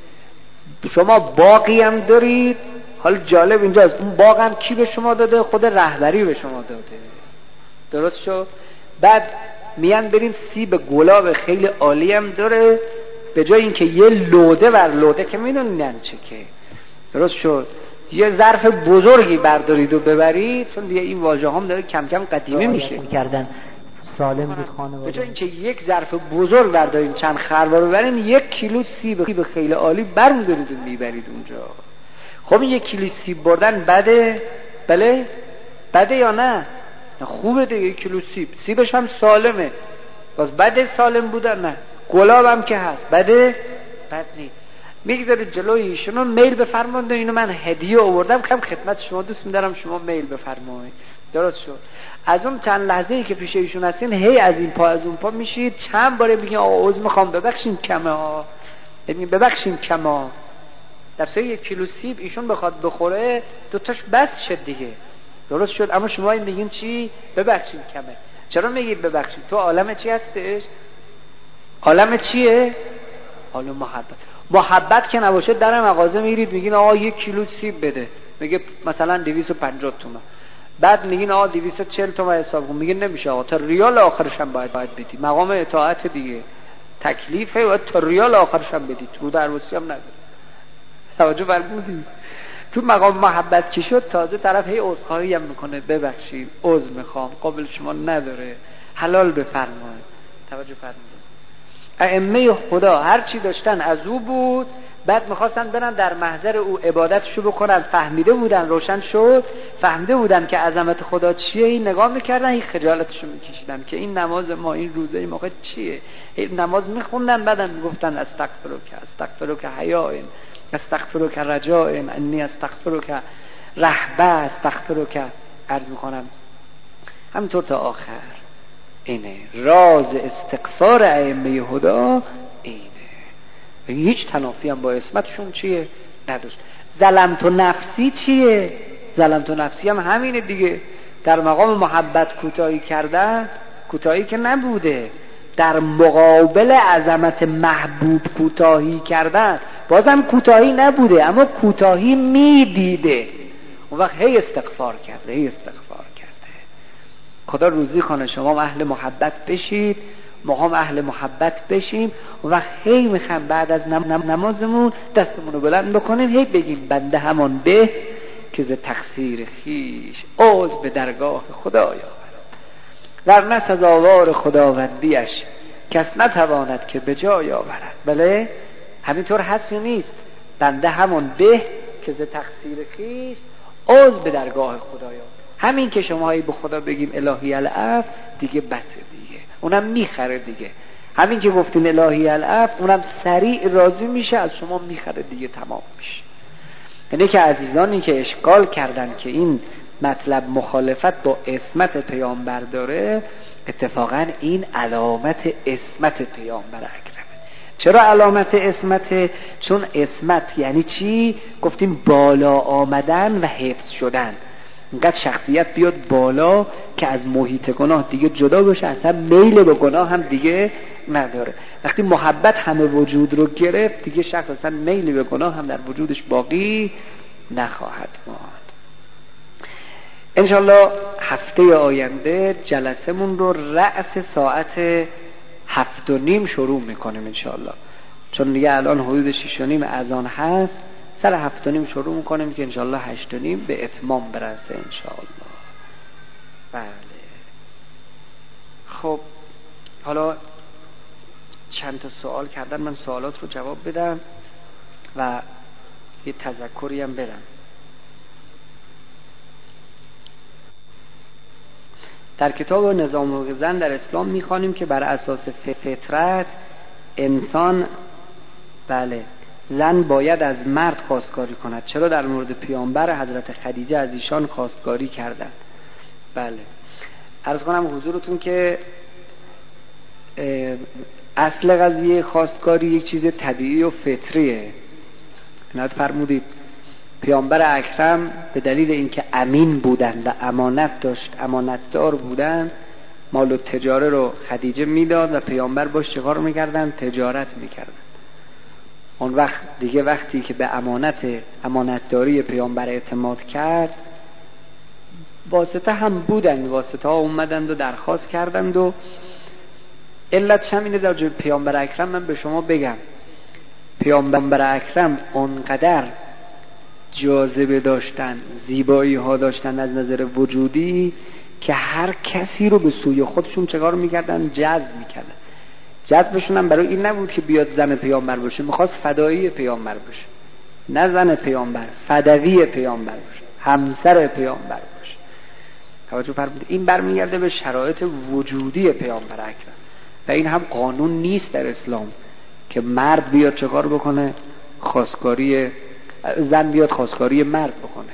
شما باقی هم دارید. حالا جالب اینجاست، اون باغ هم کی به شما داده؟ خود رهبری به شما داده. درست شد؟ بعد میان برین سیب گلاب خیلی عالی هم داره، به جای اینکه یه لوده بر لوده که میدونین چه که، درست شد، یه ظرف بزرگی بردارید و ببرید، چون دیگه این واژه هم داره کم کم قدیمی میشه میکردن سالم بود خانواده. به جای اینکه یک ظرف بزرگ بردارین چند خروار ببرین، یک کیلو سیب خیلی عالی برمی‌دارید و میبرید اونجا. خب این یک کیلو سیب بردن بده؟ بله؟ بده یا نه؟ خوبه دیگه. یک کیلو سیب، سیبش هم سالمه، باز بده سالم بودن؟ نه. گلاب هم که هست، بده؟ بد نیست. میگذارید جلوی ایشونو میل بفرمایید، اینو من هدیه آوردم کم خدمت شما، دوست می‌دارم شما میل بفرمایید. درست شد؟ از اون چند لحظه‌ای که پیش ایشون هستین، هی از این پا از اون پا میشید، چند باره میگین آقا عذر میخوام، ببخشید کمه ها، ببین ببخشید کما. در سه یک کیلو سیب ایشون بخواد بخوره دوتاش بس شد دیگه. درست شد؟ اما شما این میگین چی؟ ببخشید کمه. چرا میگید ببخشید؟ تو عالم چی هستش؟ عالم چیه؟ عالم محبت. محبت که نباشه در مغازه میرید میگین آقا یک کیلو سیب بده، میگه مثلا دویست و پنجاه تومان، بعد میگین آقا دویست و چهل تومان حساب کن، میگین نمیشه آقا، تا ریال آخرش هم باید باید بدی. مقام اطاعت دیگه، تکلیفه و تا ریال آخرش هم بدی، تو درواسی هم نداره. توجه فرمودید؟ تو مقام محبت که شد تازه طرف هی عذرخواهی هم میکنه، ببخشید عذر میخوام، قابل شما نداره، حلال بفرمایید. توجه فرمودید؟ ائمه خدا هر چی داشتن از او بود، بعد میخواستن برن در محضر او عبادتشو بکنن، فهمیده بودن، روشن شد، فهمیده بودن که عظمت خدا چیه، این نگاه میکردن، این خجالتشو میکشیدن که این نماز ما، این روزه ما چیه. این نماز میخوندن، بعدم میگفتن استغفرک استغفرک حیاء، استغفرک رجاء، انی استغفرک رهبه، استغفرک. عرض میکنم همینطور تا آخر. اینه راز استغفار ائمه خدا، اینه. هیچ تنافی هم با عصمتشون چیه؟ نداشت. ظلمت نفسی چیه؟ ظلمت نفسی هم همینه دیگه. در مقام محبت کوتاهی کردن، کوتاهی که نبوده، در مقابل عظمت محبوب کوتاهی کردن، بازم کوتاهی نبوده، اما کوتاهی میدیده. اون وقت هی استغفار کرده، هی استغفار کرده. خدا روزی کنه شما اهل محبت بشید، ما هم اهل محبت بشیم. و وقت هی میخوام بعد از نم نمازمون دستمون رو بلند بکنیم، هی بگیم بنده همان به که ز تقصیر خیش عوض به درگاه خدا یاورد، ورنه سزاوار خداوندیش کس نتواند که به جای آورد. بله همینطور هست یا نیست؟ بنده همان به که ز تقصیر خیش عوض به درگاه خدا یاورد. همین که شما هی به خدا بگیم الهی العفو، دیگه بسه دیگه، اونم میخره دیگه. همین که گفتین الهی العفو، اونم سریع راضی میشه، از شما میخره دیگه، تمام میشه. یعنی که عزیزانی که اشکال کردن که این مطلب مخالفت با عصمت پیامبر داره، اتفاقا این علامت عصمت پیامبر اکرمه. چرا علامت عصمت؟ چون عصمت یعنی چی؟ گفتیم بالا آمدن و حفظ شدن. اینقدر شخصیت بیاد بالا که از محیط گناه دیگه جدا بشه، اصلا میل به گناه هم دیگه نداره. وقتی محبت همه وجود رو گرفت، دیگه شخص اصلا میل به گناه هم در وجودش باقی نخواهد ماند. انشالله هفته آینده جلسمون رو رأس ساعت هفت و نیم شروع میکنیم انشالله، چون دیگه الان حدود شیش و نیم اذان هست. سر هفت و نیم شروع میکنیم که انشالله هشت و نیم به اتمام برسه انشالله. بله خب حالا چند تا سوال کردن، من سوالات رو جواب بدم و یه تذکری هم بدم. در کتاب نظام حقوق زن در اسلام میخوانیم که بر اساس فطرت انسان بله زن باید از مرد خواستگاری کند. چرا در مورد پیامبر حضرت خدیجه از ایشان خواستگاری کردند؟ بله عرض کنم حضورتون که اصل قضیه خواستگاری یک چیز طبیعی و فطریه. نهایت فرمودید پیامبر اکرم به دلیل اینکه امین بودند و امانت داشت امانتدار بودند، مال و تجاره رو خدیجه میداد و پیامبر باش چه کار میکردن؟ تجارت میکردن. اون وقت دیگه وقتی که به امانت امانتداری پیامبر اعتماد کرد، واسطه هم بودند، واسطه ها اومدند و درخواست کردند و علت همینه. در جای پیامبر اکرم من به شما بگم، پیامبر اکرم اونقدر جاذبه داشتن، زیبایی ها داشتن از نظر وجودی که هر کسی رو به سوی خودشون چکار میکردن؟ جذب میکردن. جذبشون هم برای این نبود که بیاد زن پیامبر باشه، میخواست فدایی پیامبر باشه، نه زن پیامبر، فدوی پیامبر باشه، همسر پیامبر باشه. توجه فرمودید؟ این برمیگرده به شرایط وجودی پیامبر اکرم و این هم قانون نیست در اسلام که مرد بیاد چکار بکنه؟ خواستگاری زن بیاد خواستگاری مرد بکنه.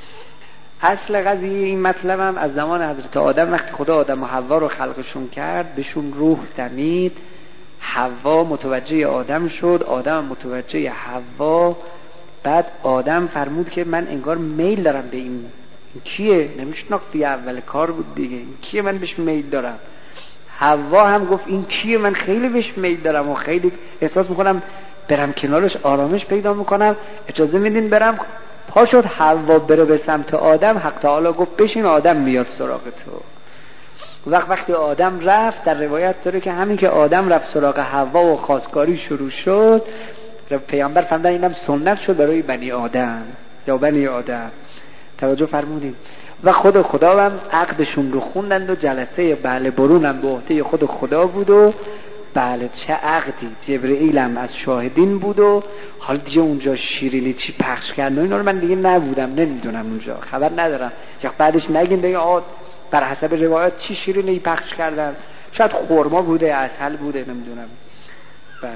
اصل قضیه این مطلب هم از زمان حضرت آدم، وقتی خدا آدم و حوا رو خلقشون کرد، بهشون روح دمید، حوا متوجه آدم شد، آدم متوجه حوا. بعد آدم فرمود که من انگار میل دارم به این. این کیه؟ نمیشناختی، اول کار بود دیگه، این کیه من بهش میل دارم. حوا هم گفت این کیه من خیلی بهش میل دارم و خیلی احساس میکنم برم کنارش آرامش پیدا میکنم، اجازه میدین برم. پا شد حوا بره به سمت آدم، حق تعالی گفت بشین، آدم میاد سراغ تو. وقت وقتی آدم رفت، در روایت داره که همین که آدم رفت سراغ حوا و خواستگاری شروع شد، پیامبر فرمودن اینم سنت شد برای بنی آدم یا بنی آدم. توجه فرمودین؟ و خود خدا هم عقدشون رو خوندند و جلسه بله برون هم به عهده خود خدا بود و بله چه عقدی، جبرئیل هم از شاهدین بود و حالا دیگه اونجا شیرینی چی پخش کردن اینا رو من دیگه نبودم، نمیدونم، اونجا خبر ندارم. یا بعدش نگین دیگه آ بر حسب روایات چی شیرینی پخش کردن، شاید خرما بوده، عسل بوده، نمیدونم. بله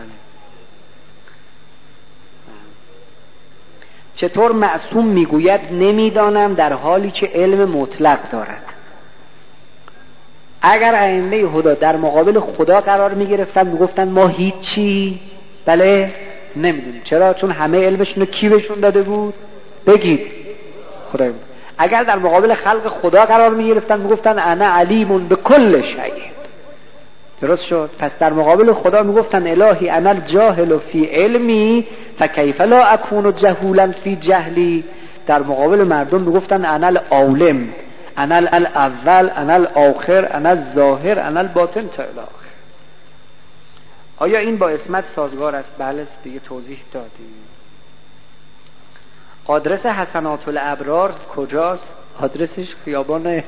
چطور معصوم میگوید نمیدانم در حالی که علم مطلق دارد؟ اگر ائمه هدا در مقابل خدا قرار میگرفتن میگفتن ما هیچی بله نمیدونیم. چرا؟ چون همه علمشون رو کی بهشون داده بود؟ بگید خدا. اگر در مقابل خلق خدا قرار میگرفتن میگفتن انا علیمون به کل شیء. درست شد؟ پس در مقابل خدا میگفتن الهی انا الجاهل فی علمی فکیف لا اکون جهولا فی جهلی. در مقابل مردم میگفتن انا العالم، انا الاول، انا الاخر، انا الظاهر، انا الباطن تا الی آخر. آیا این با عصمت سازگار است؟ بله دیگه توضیح دادیم. آدرس حسنات الابرار کجاست؟ آدرسش خیابان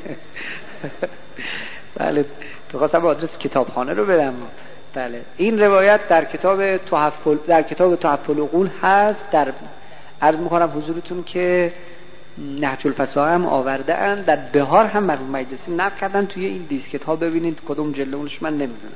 بله می‌خواستم آدرس کتابخانه رو بدم. بله این روایت در کتاب تحف در کتاب تحف العقول هست. در عرض می‌کنم حضورتون که نهج الفصاحه هم آورده اند، در بهار هم مرحوم مجلسی نقل کردن توی این دیسکت ها، ببینید کدوم جلد اونش من نمیدونم.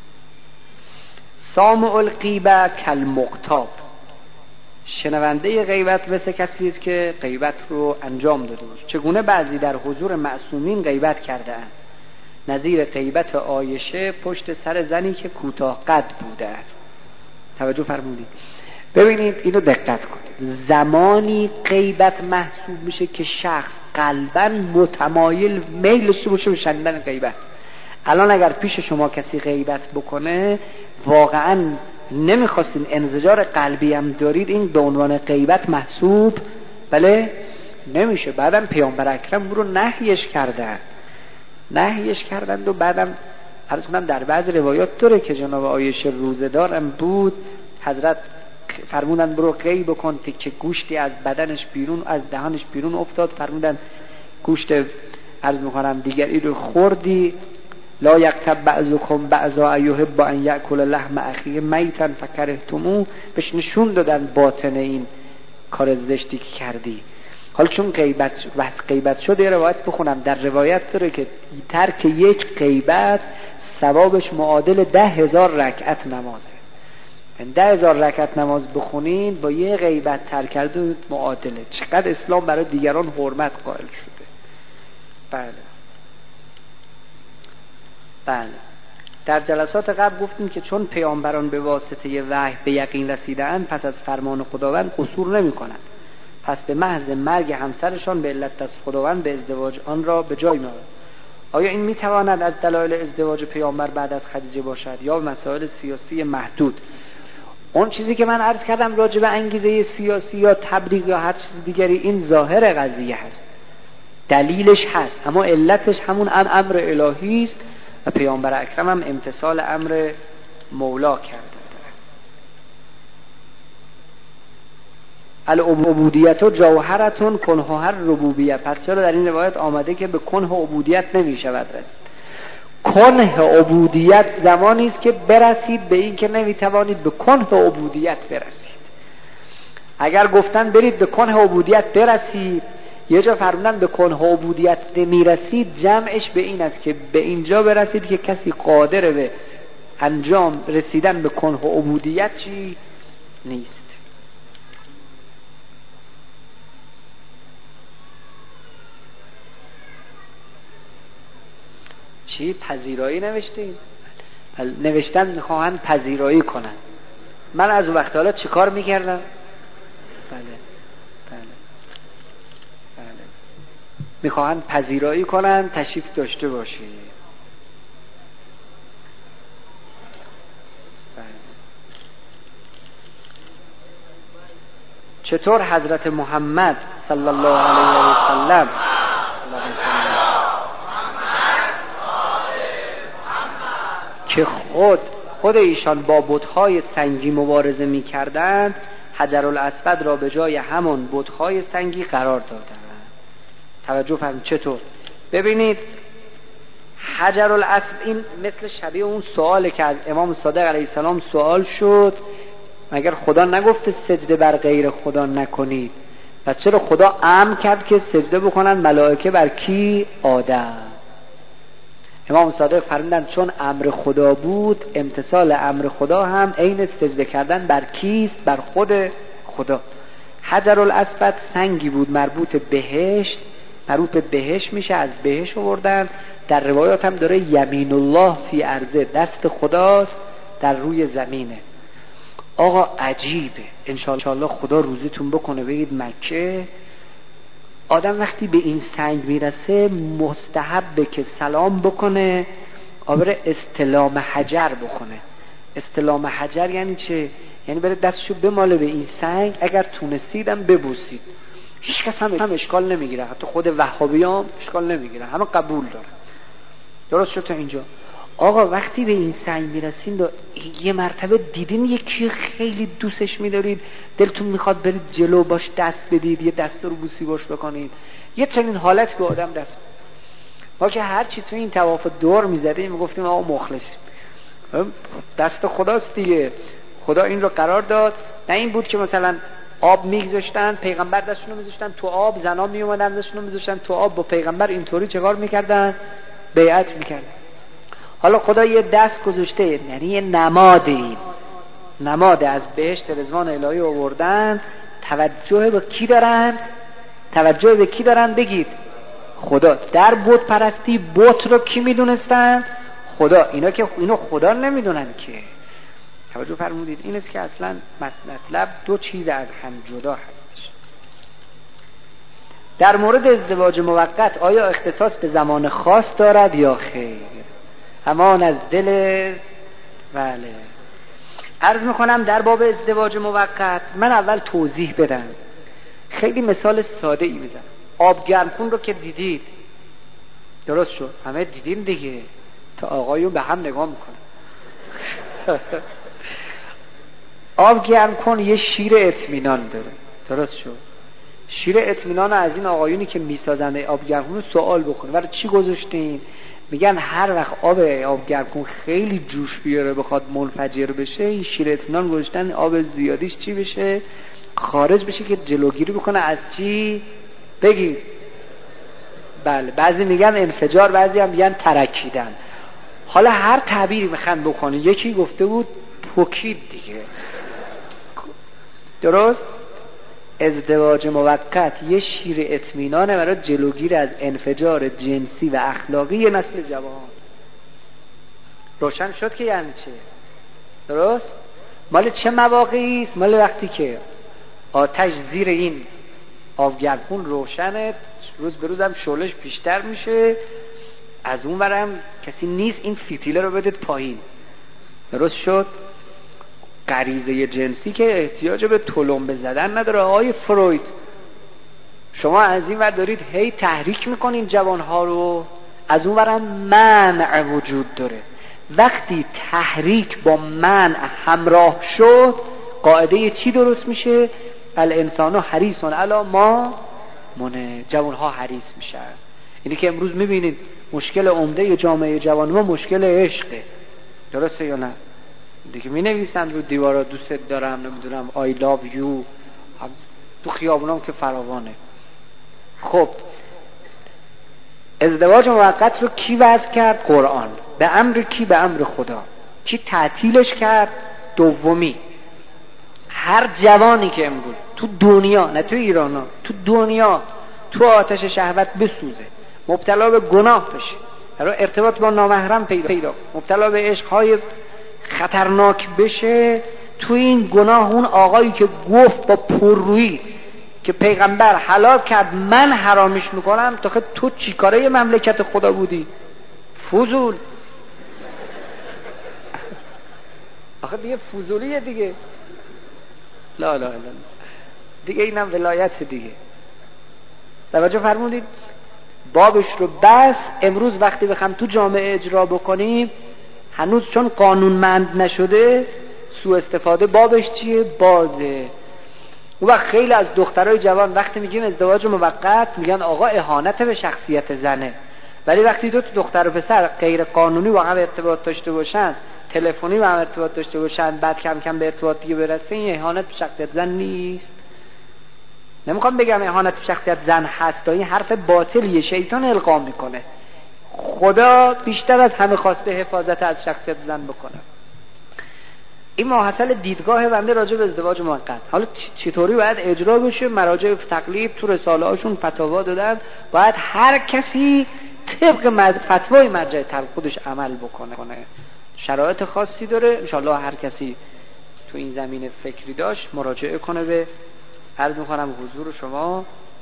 سامع الغیبه کالمغتاب، شنونده غیبت مثل کسی است که غیبت رو انجام داده باشه. چگونه بعضی در حضور معصومین غیبت کرده اند، نظیر غیبت عایشه پشت سر زنی که کوتاه قد بوده است. توجه فرمودید؟ ببینید اینو دقت کنید. زمانی غیبت محسوب میشه که شخص قلباً متمایل میلش باشه به شنیدن غیبت. الان اگر پیش شما کسی غیبت بکنه واقعاً نمیخواستین، انزجار قلبی هم دارید، این به عنوان غیبت محسوب بله نمیشه. بعدم پیامبر اکرم رو نهیش کردن نهیش کردند و بعدم عرض کنم در بعض روایات داره که جناب عایشه روزدارم بود، حضرت فرمودن برو قی بکن، تکه گوشتی از بدنش بیرون، از دهانش بیرون افتاد، فرمودن گوشت عرض میکنم دیگری رو خوردی، لا یغتب بعضکم بعضا ایحب ان یأکل لحم اخیه میتا فکرهتموه. بهش نشون دادن باطن این کار زشتی که کردی. حالا چون غیبت بحث غیبت شده یه روایت بخونم. در روایت داره که ترک یک غیبت ثوابش معادل ده هزار رکعت نمازه. یعنی ده هزار رکعت نماز بخونین با یه غیبت ترک کرده معادله. چقدر اسلام برای دیگران حرمت قائل شده. بله بله. در جلسات قبل گفتیم که چون پیامبران به واسطه وحی به یقین رسیدند پس از فرمان خداوند قصور نمی کنند، پس به محض مرگ همسرشان به علت دست خداوند به ازدواج آن را به جای می آورند. آیا این می تواند از دلایل ازدواج پیامبر بعد از خدیجه باشد یا مسائل سیاسی محدود؟ اون چیزی که من عرض کردم راجع به انگیزه سیاسی یا تبلیغ یا هر چیز دیگری این ظاهر قضیه هست، دلیلش هست، اما علتش همون امر الهی است و پیامبر اکرم هم امتثال امر مولا کرده. العبودیت و جوهرتون کنه ربوبیت. پس چرا در این روایت آمده که به کنه عبودیت نمی شود رسید؟ کنه عبودیت زمانی است که برسید به این که نمی توانید به کنه عبودیت برسید. اگر گفتن برید به کنه عبودیت برسید، یه جا فرمودن به کنه عبودیت نمی رسید، جمعش به این است که به اینجا برسید که کسی قادر به انجام رسیدن به کنه عبودیت چی نیست. چی؟ پذیرایی نوشتیم؟ نوشتن میخواهند پذیرایی کنن. من از اون وقت حالا چی کار میکردم؟ بله بله بله. میخواهند پذیرایی کنن، تشریف داشته باشی. بله. چطور حضرت محمد صلی الله علیه و سلم که خود خود ایشان با بت‌های سنگی مبارزه می‌کردند، حجرالاسود را به جای همان بت‌های سنگی قرار دادند. توجه فرمایید چطور؟ ببینید حجرالاسود این مثل شبیه اون سوالی که از امام صادق علیه السلام سوال شد، مگر خدا نگفته سجده بر غیر خدا نکنید؟ پس چرا خدا امر کرد که سجده بکنن ملائکه بر کی؟ آدم. امام صادق فرمودند چون امر خدا بود، امتثال امر خدا هم عین سجده کردن بر کیست؟ بر خود خدا. حجرالاسود سنگی بود مربوط به بهشت، مربوط به بهشت میشه، از بهشت آوردن. در روایات هم داره یمین الله فی ارضه، دست خداست در روی زمینه. آقا عجیبه. انشاءالله خدا روزیتون بکنه برید مکه. آدم وقتی به این سنگ میرسه مستحبه که سلام بکنه، آبره استلام حجر بکنه. استلام حجر یعنی چه؟ یعنی بره دستشو بماله به این سنگ، اگر تونستیدم ببوسید. هیچ کس هم, هم اشکال نمیگیره، حتی خود وهابیان اشکال نمیگیره، همه قبول داره. درست شد تا اینجا؟ آقا وقتی به این سنگ میرسین دا یه مرتبه دیدین یکی خیلی دوستش میدارید، دلتون میخواد برید جلو باش دست بدید، یه دست رو بوسی باش بکنید، یه چنین حالت به آدم دست. ما که هر چی تو این طواف دور میزدیم میگفتیم آقا مخلصیم، دست خداست دیگه، خدا این رو قرار داد. نه این بود که مثلا آب میگذاشتن، پیغمبر دستشون رو میذاشتن تو آب، زنا میومدن دستشون رو میذاشتن تو آب، با پیغمبر اینطوری چه کار میکردن؟ بیعت میکردن. حالا خدا یه دست گذاشته، یعنی یه نماد، این نماد از بهشت رضوان الهی آوردن. توجه به کی دارن؟ توجه به کی دارن؟ بگید خدا. در بت پرستی بت رو کی میدونستن؟ خدا. اینا که اینو خدا نمیدونن که. توجه فرمودید؟ این است که اصلا مطلب دو چیز از هم جدا هستش. در مورد ازدواج موقت آیا اختصاص به زمان خاص دارد یا خیر؟ امان از دل. بله. عرض میکنم در باب ازدواج موقت من اول توضیح بدم، خیلی مثال ساده ای بزنم. آب گرم کن رو که دیدید، درست شد؟ همه دیدین دیگه، تا آقایون به هم نگاه میکنن. آب گرم کن یه شیر اطمینان داره، درست شد؟ شیر اطمینان از این آقایونی که میسازن آب گرم کن سوال بکنه برای چی گذاشتین؟ میگن هر وقت آب آبگرکون خیلی جوش بیاره بخواد منفجر بشه، این شیر اطمینان گذاشتن آب زیادیش چی بشه؟ خارج بشه که جلوگیری بکنه از چی؟ بگید. بله، بعضی میگن انفجار، بعضی هم میگن ترکیدن. حالا هر تعبیری میخوان بکنه. یکی گفته بود پوکید دیگه. درست؟ ازدواج موقت یه شیر اطمینانه برای جلوگیری از انفجار جنسی و اخلاقی نسل جوان. روشن شد که یعنی چه؟ درست؟ مال چه مواقعی است؟ مال وقتی که آتش زیر این آبگرکون روشنه، روز به روز هم شعله‌اش بیشتر میشه، از اون ورم کسی نیست این فتیله رو بدید پایین. درست شد؟ غریزه جنسی که احتیاج به تلمبه زدن نداره. آقای فروید، شما از این ور دارید هی تحریک میکنین جوانها رو، از اون ورم منع وجود داره. وقتی تحریک با منع همراه شد، قاعده چی درست میشه؟ الانسان حریص علی ما منه. جوانها حریص میشن. اینی که امروز میبینید مشکل عمده جامعه جوان ما مشکل عشقه. درسته یا نه؟ دیگه می نویسند رو دیوارا دوست دارم، نمیدونم I love you، تو خیابونام که فراوانه. خب ازدواج موقت رو کی وضع کرد؟ قرآن. به امر کی؟ به امر خدا. کی تعطیلش کرد؟ دومی. هر جوانی که امروز تو دنیا، نه تو ایران ها، تو دنیا تو آتش شهوت بسوزه، مبتلا به گناه بشه، ارتباط با نامحرم پیدا پیدا مبتلا به عشق‌های خطرناک بشه، تو این گناه اون آقایی که گفت با پررویی که پیغمبر حلال کرد من حرامش میکنم، تا تو چی کاره مملکت خدا بودی؟ فضول. آخه دیگه فضولیه دیگه. لا لا لا دیگه اینم ولایت دیگه. توجه فرمودید؟ بابش رو بس. امروز وقتی بخوام تو جامعه اجرا بکنیم، هنوز چون قانونمند نشده، سوء استفاده بابش چیه؟ بازه. اون وقت خیلی از دخترای جوان وقتی میگیم ازدواج موقت، میگن آقا اهانت به شخصیت زنه. ولی وقتی دو تا دختر و پسر غیر قانونی با هم ارتباط داشته باشن، تلفنی با هم ارتباط داشته باشن، بعد کم کم به ارتباط دیگه برسه، این اهانت به شخصیت زن نیست. نمیخوام بگم اهانت به شخصیت زن هست، این حرف باطلیه، شیطان القا میکنه. خدا بیشتر از همه خواسته حفاظت از شخصیت زن بکنه. این ماحصل دیدگاه بنده راجع به ازدواج موقت. حالا چطوری باید اجرا بشه؟ مراجع تقلید تو رساله هاشون فتاوا دادن، باید هر کسی طبق فتوای مرجع تقلید خودش عمل بکنه. شرایط خاصی داره. انشالله هر کسی تو این زمینه فکری داشت مراجعه کنه به عرض میکنم حضور شما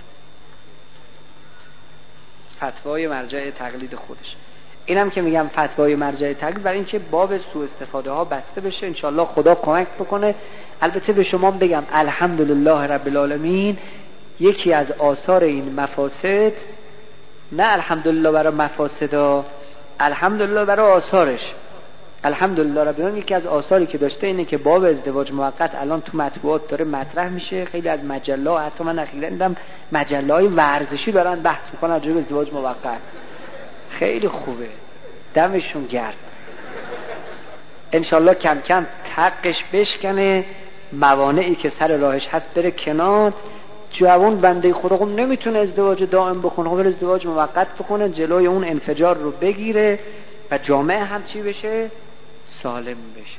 فتوای مرجع تقلید خودش. اینم که میگم فتوای مرجع تقلید برای اینکه باب سوء استفاده ها بسته بشه. انشالله خدا کمک بکنه. البته به شما بگم الحمدلله رب العالمین، یکی از آثار این مفاسد، نه الحمدلله برای مفاسدا، الحمدلله برای آثارش، الحمدلله رب العالمین، یکی از آثاری که داشته اینه که باب ازدواج موقت الان تو مطبوعات داره مطرح میشه. خیلی از مجله، حتی من اخیراً دیدم مجله‌های ورزشی دارن بحث میکنن راجع به ازدواج موقت. خیلی خوبه، دمشون گرم. انشالله کم کم تقش بشکنه، موانعی که سر راهش هست بره کنار. جوان بنده خدا خب نمیتونه ازدواج دائم بکنه، خب ازدواج موقت بکنه، جلوی اون انفجار رو بگیره و جامعه هم چی بشه؟ سالم بشه.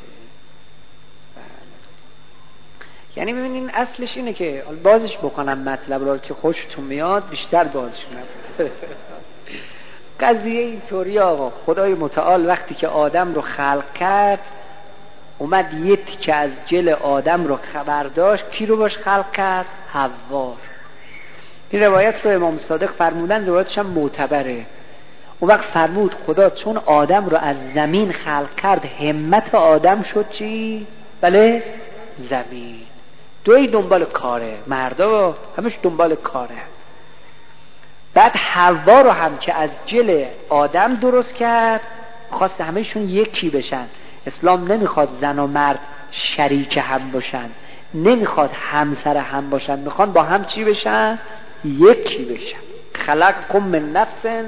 یعنی ببینین اصلش اینه که بازش بکنم مطلب رو که خوشتون میاد، بیشتر بازش کنم. قضیه اینطوری آقا، خدای متعال وقتی که آدم رو خلق کرد، اومد یه تیکه از گل آدم رو خبر داشت، کی رو باش خلق کرد؟ حوا. این روایت رو امام صادق فرمودن، روایتش هم معتبره. اون وقت فرمود خدا چون آدم رو از زمین خلق کرد، همت آدم شد چی؟ بله زمین. دوی دنبال کاره، مردا همش دنبال کاره. بعد حوا رو هم که از جل آدم درست کرد، خواست همهشون یکی بشن. اسلام نمیخواد زن و مرد شریک هم باشن، نمیخواد همسر هم باشن، میخوان با هم چی بشن؟ یکی بشن. خلقکم من نفس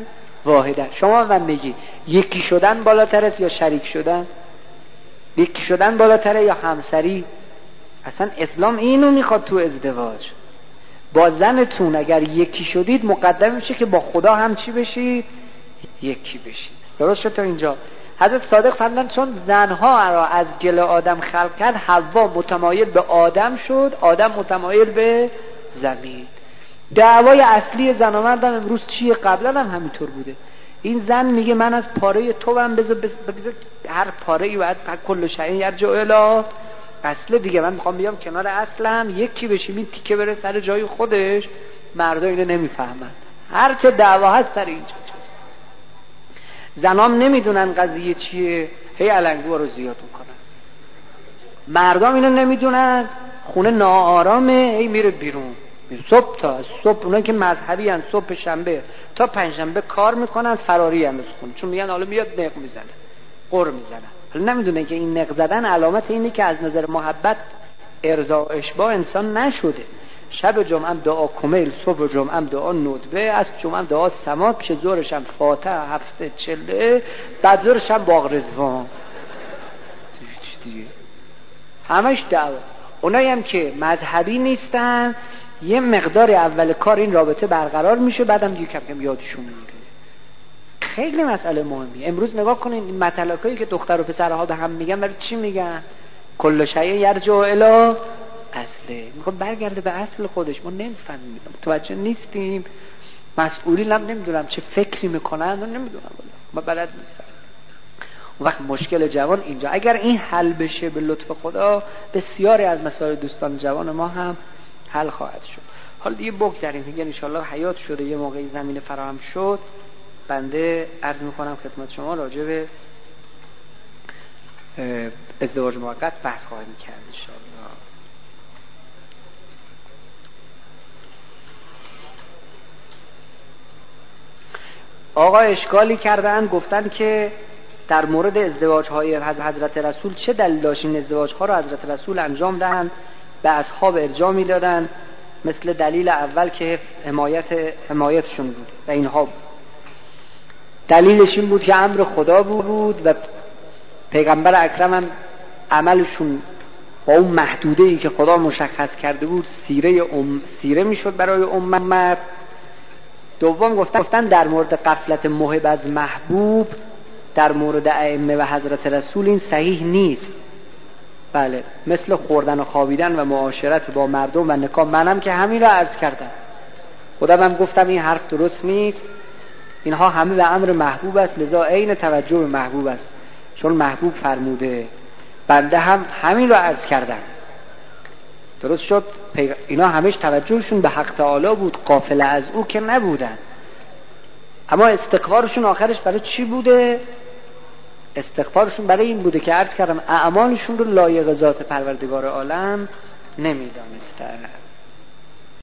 واحده. شما من میگی یکی شدن بالاتر است یا شریک شدن؟ یکی شدن بالاتره یا همسری؟ اصلا اسلام اینو میخواد تو ازدواج. با زنتون اگر یکی شدید مقدم میشه که با خدا هم چی بشید؟ یکی بشید. درست شد تا اینجا؟ حضرت صادق فرمودن چون زنها را از گل آدم خلق کرد، حوا متمایل به آدم شد، آدم متمایل به زمین. دعوای اصلی زن و مرد امروز چیه؟ قبلا هم همینطور بوده. این زن میگه من از پاره تو هم بذار بذار هر پاره ای باید کل شیء یرجع الی اصل دیگه. من میخوام بیام کنار اصلم یکی بشیم، این تیکه بره سر جای خودش. مردا اینو نمیفهمن. هر چه دعوا هست سر اینجا هست. زنام نمیدونن قضیه چیه، هی علنگو رو زیاد میکنن. مردام اینو نمیدونن، خونه ناآرامه، هی میره بیرون. صبح تا صبح اونایی که مذهبی ان صبح شنبه تا پنجشنبه کار میکنن، فراری هم بسخون، چون میگن حالا میاد نق میزنه، قر میزنه. حالا نمیدونه که این نق زدن علامت اینه که از نظر محبت ارضا و اشباع انسان نشده. شب جمعه هم دعا کمیل، صبح جمعه هم دعا ندبه، از جمعه هم دعا سماع، پیش ظهرش هم فاتحه هفته چله، بعد ظهرش هم باغ رضوان. همش دعوا. اونایی هم که مذهبی نیستن یه مقدار اول کار این رابطه برقرار میشه، بعدم دیگه کم کم یادشون میره. خیلی مسئله مهمیه. امروز نگاه کنین این مطلقایی که دختر و پسرها به هم میگن، برای چی میگن؟ کل شیء یرجع الی اصله. میخواد برگرده به اصل خودش. ما نمیفهمیم، متوجه نیستیم. مسئولین هم نمیدونم چه فکری میکنن، نمیدونم ما بلد نیستم. اون وقت مشکل جوان اینجا. اگر این حل بشه به لطف خدا، بسیاری از مسائل دوستان جوان ما هم حل خواهد شد. حالا دیگه بگذاریم دیگه، ان شاء الله حیات شده، یه موقعی زمین فراهم شد، بنده عرض میکنم خدمت شما راجع به ازدواج موقت بحث خواهیم کرد ان شاء الله. آقا اشکالی کردن، گفتن که در مورد ازدواج های حضرت رسول چه دلیل داشت این ازدواج ها را حضرت رسول انجام دهند، به اصحاب ارجاع میدادن، مثل دلیل اول که حمایت حمایتشون بود و اینها بود. دلیلش این بود که امر خدا بود و پیغمبر اکرم هم عملشون با اون محدوده‌ای که خدا مشخص کرده بود سیره ام سیره میشد برای امت. دوم گفتن گفتن در مورد غفلت محب از محبوب در مورد ائمه و حضرت رسول این صحیح نیست. بله، مثل خوردن و خوابیدن و معاشرت با مردم و نکاح. منم که همین را عرض کردم، خودم هم گفتم این حرف درست نیست. اینها همه به امر محبوب است، لذا عین توجه به محبوب است، چون محبوب فرموده. بنده هم همین را عرض کردم، درست شد. اینا همش توجهشون به حق تعالی بود، غافل از او که نبودن. اما استغفارشون آخرش برای چی بوده؟ استغفارشون برای این بوده که عرض کردم اعمالشون رو لایق ذات پروردگار عالم نمیدانستن.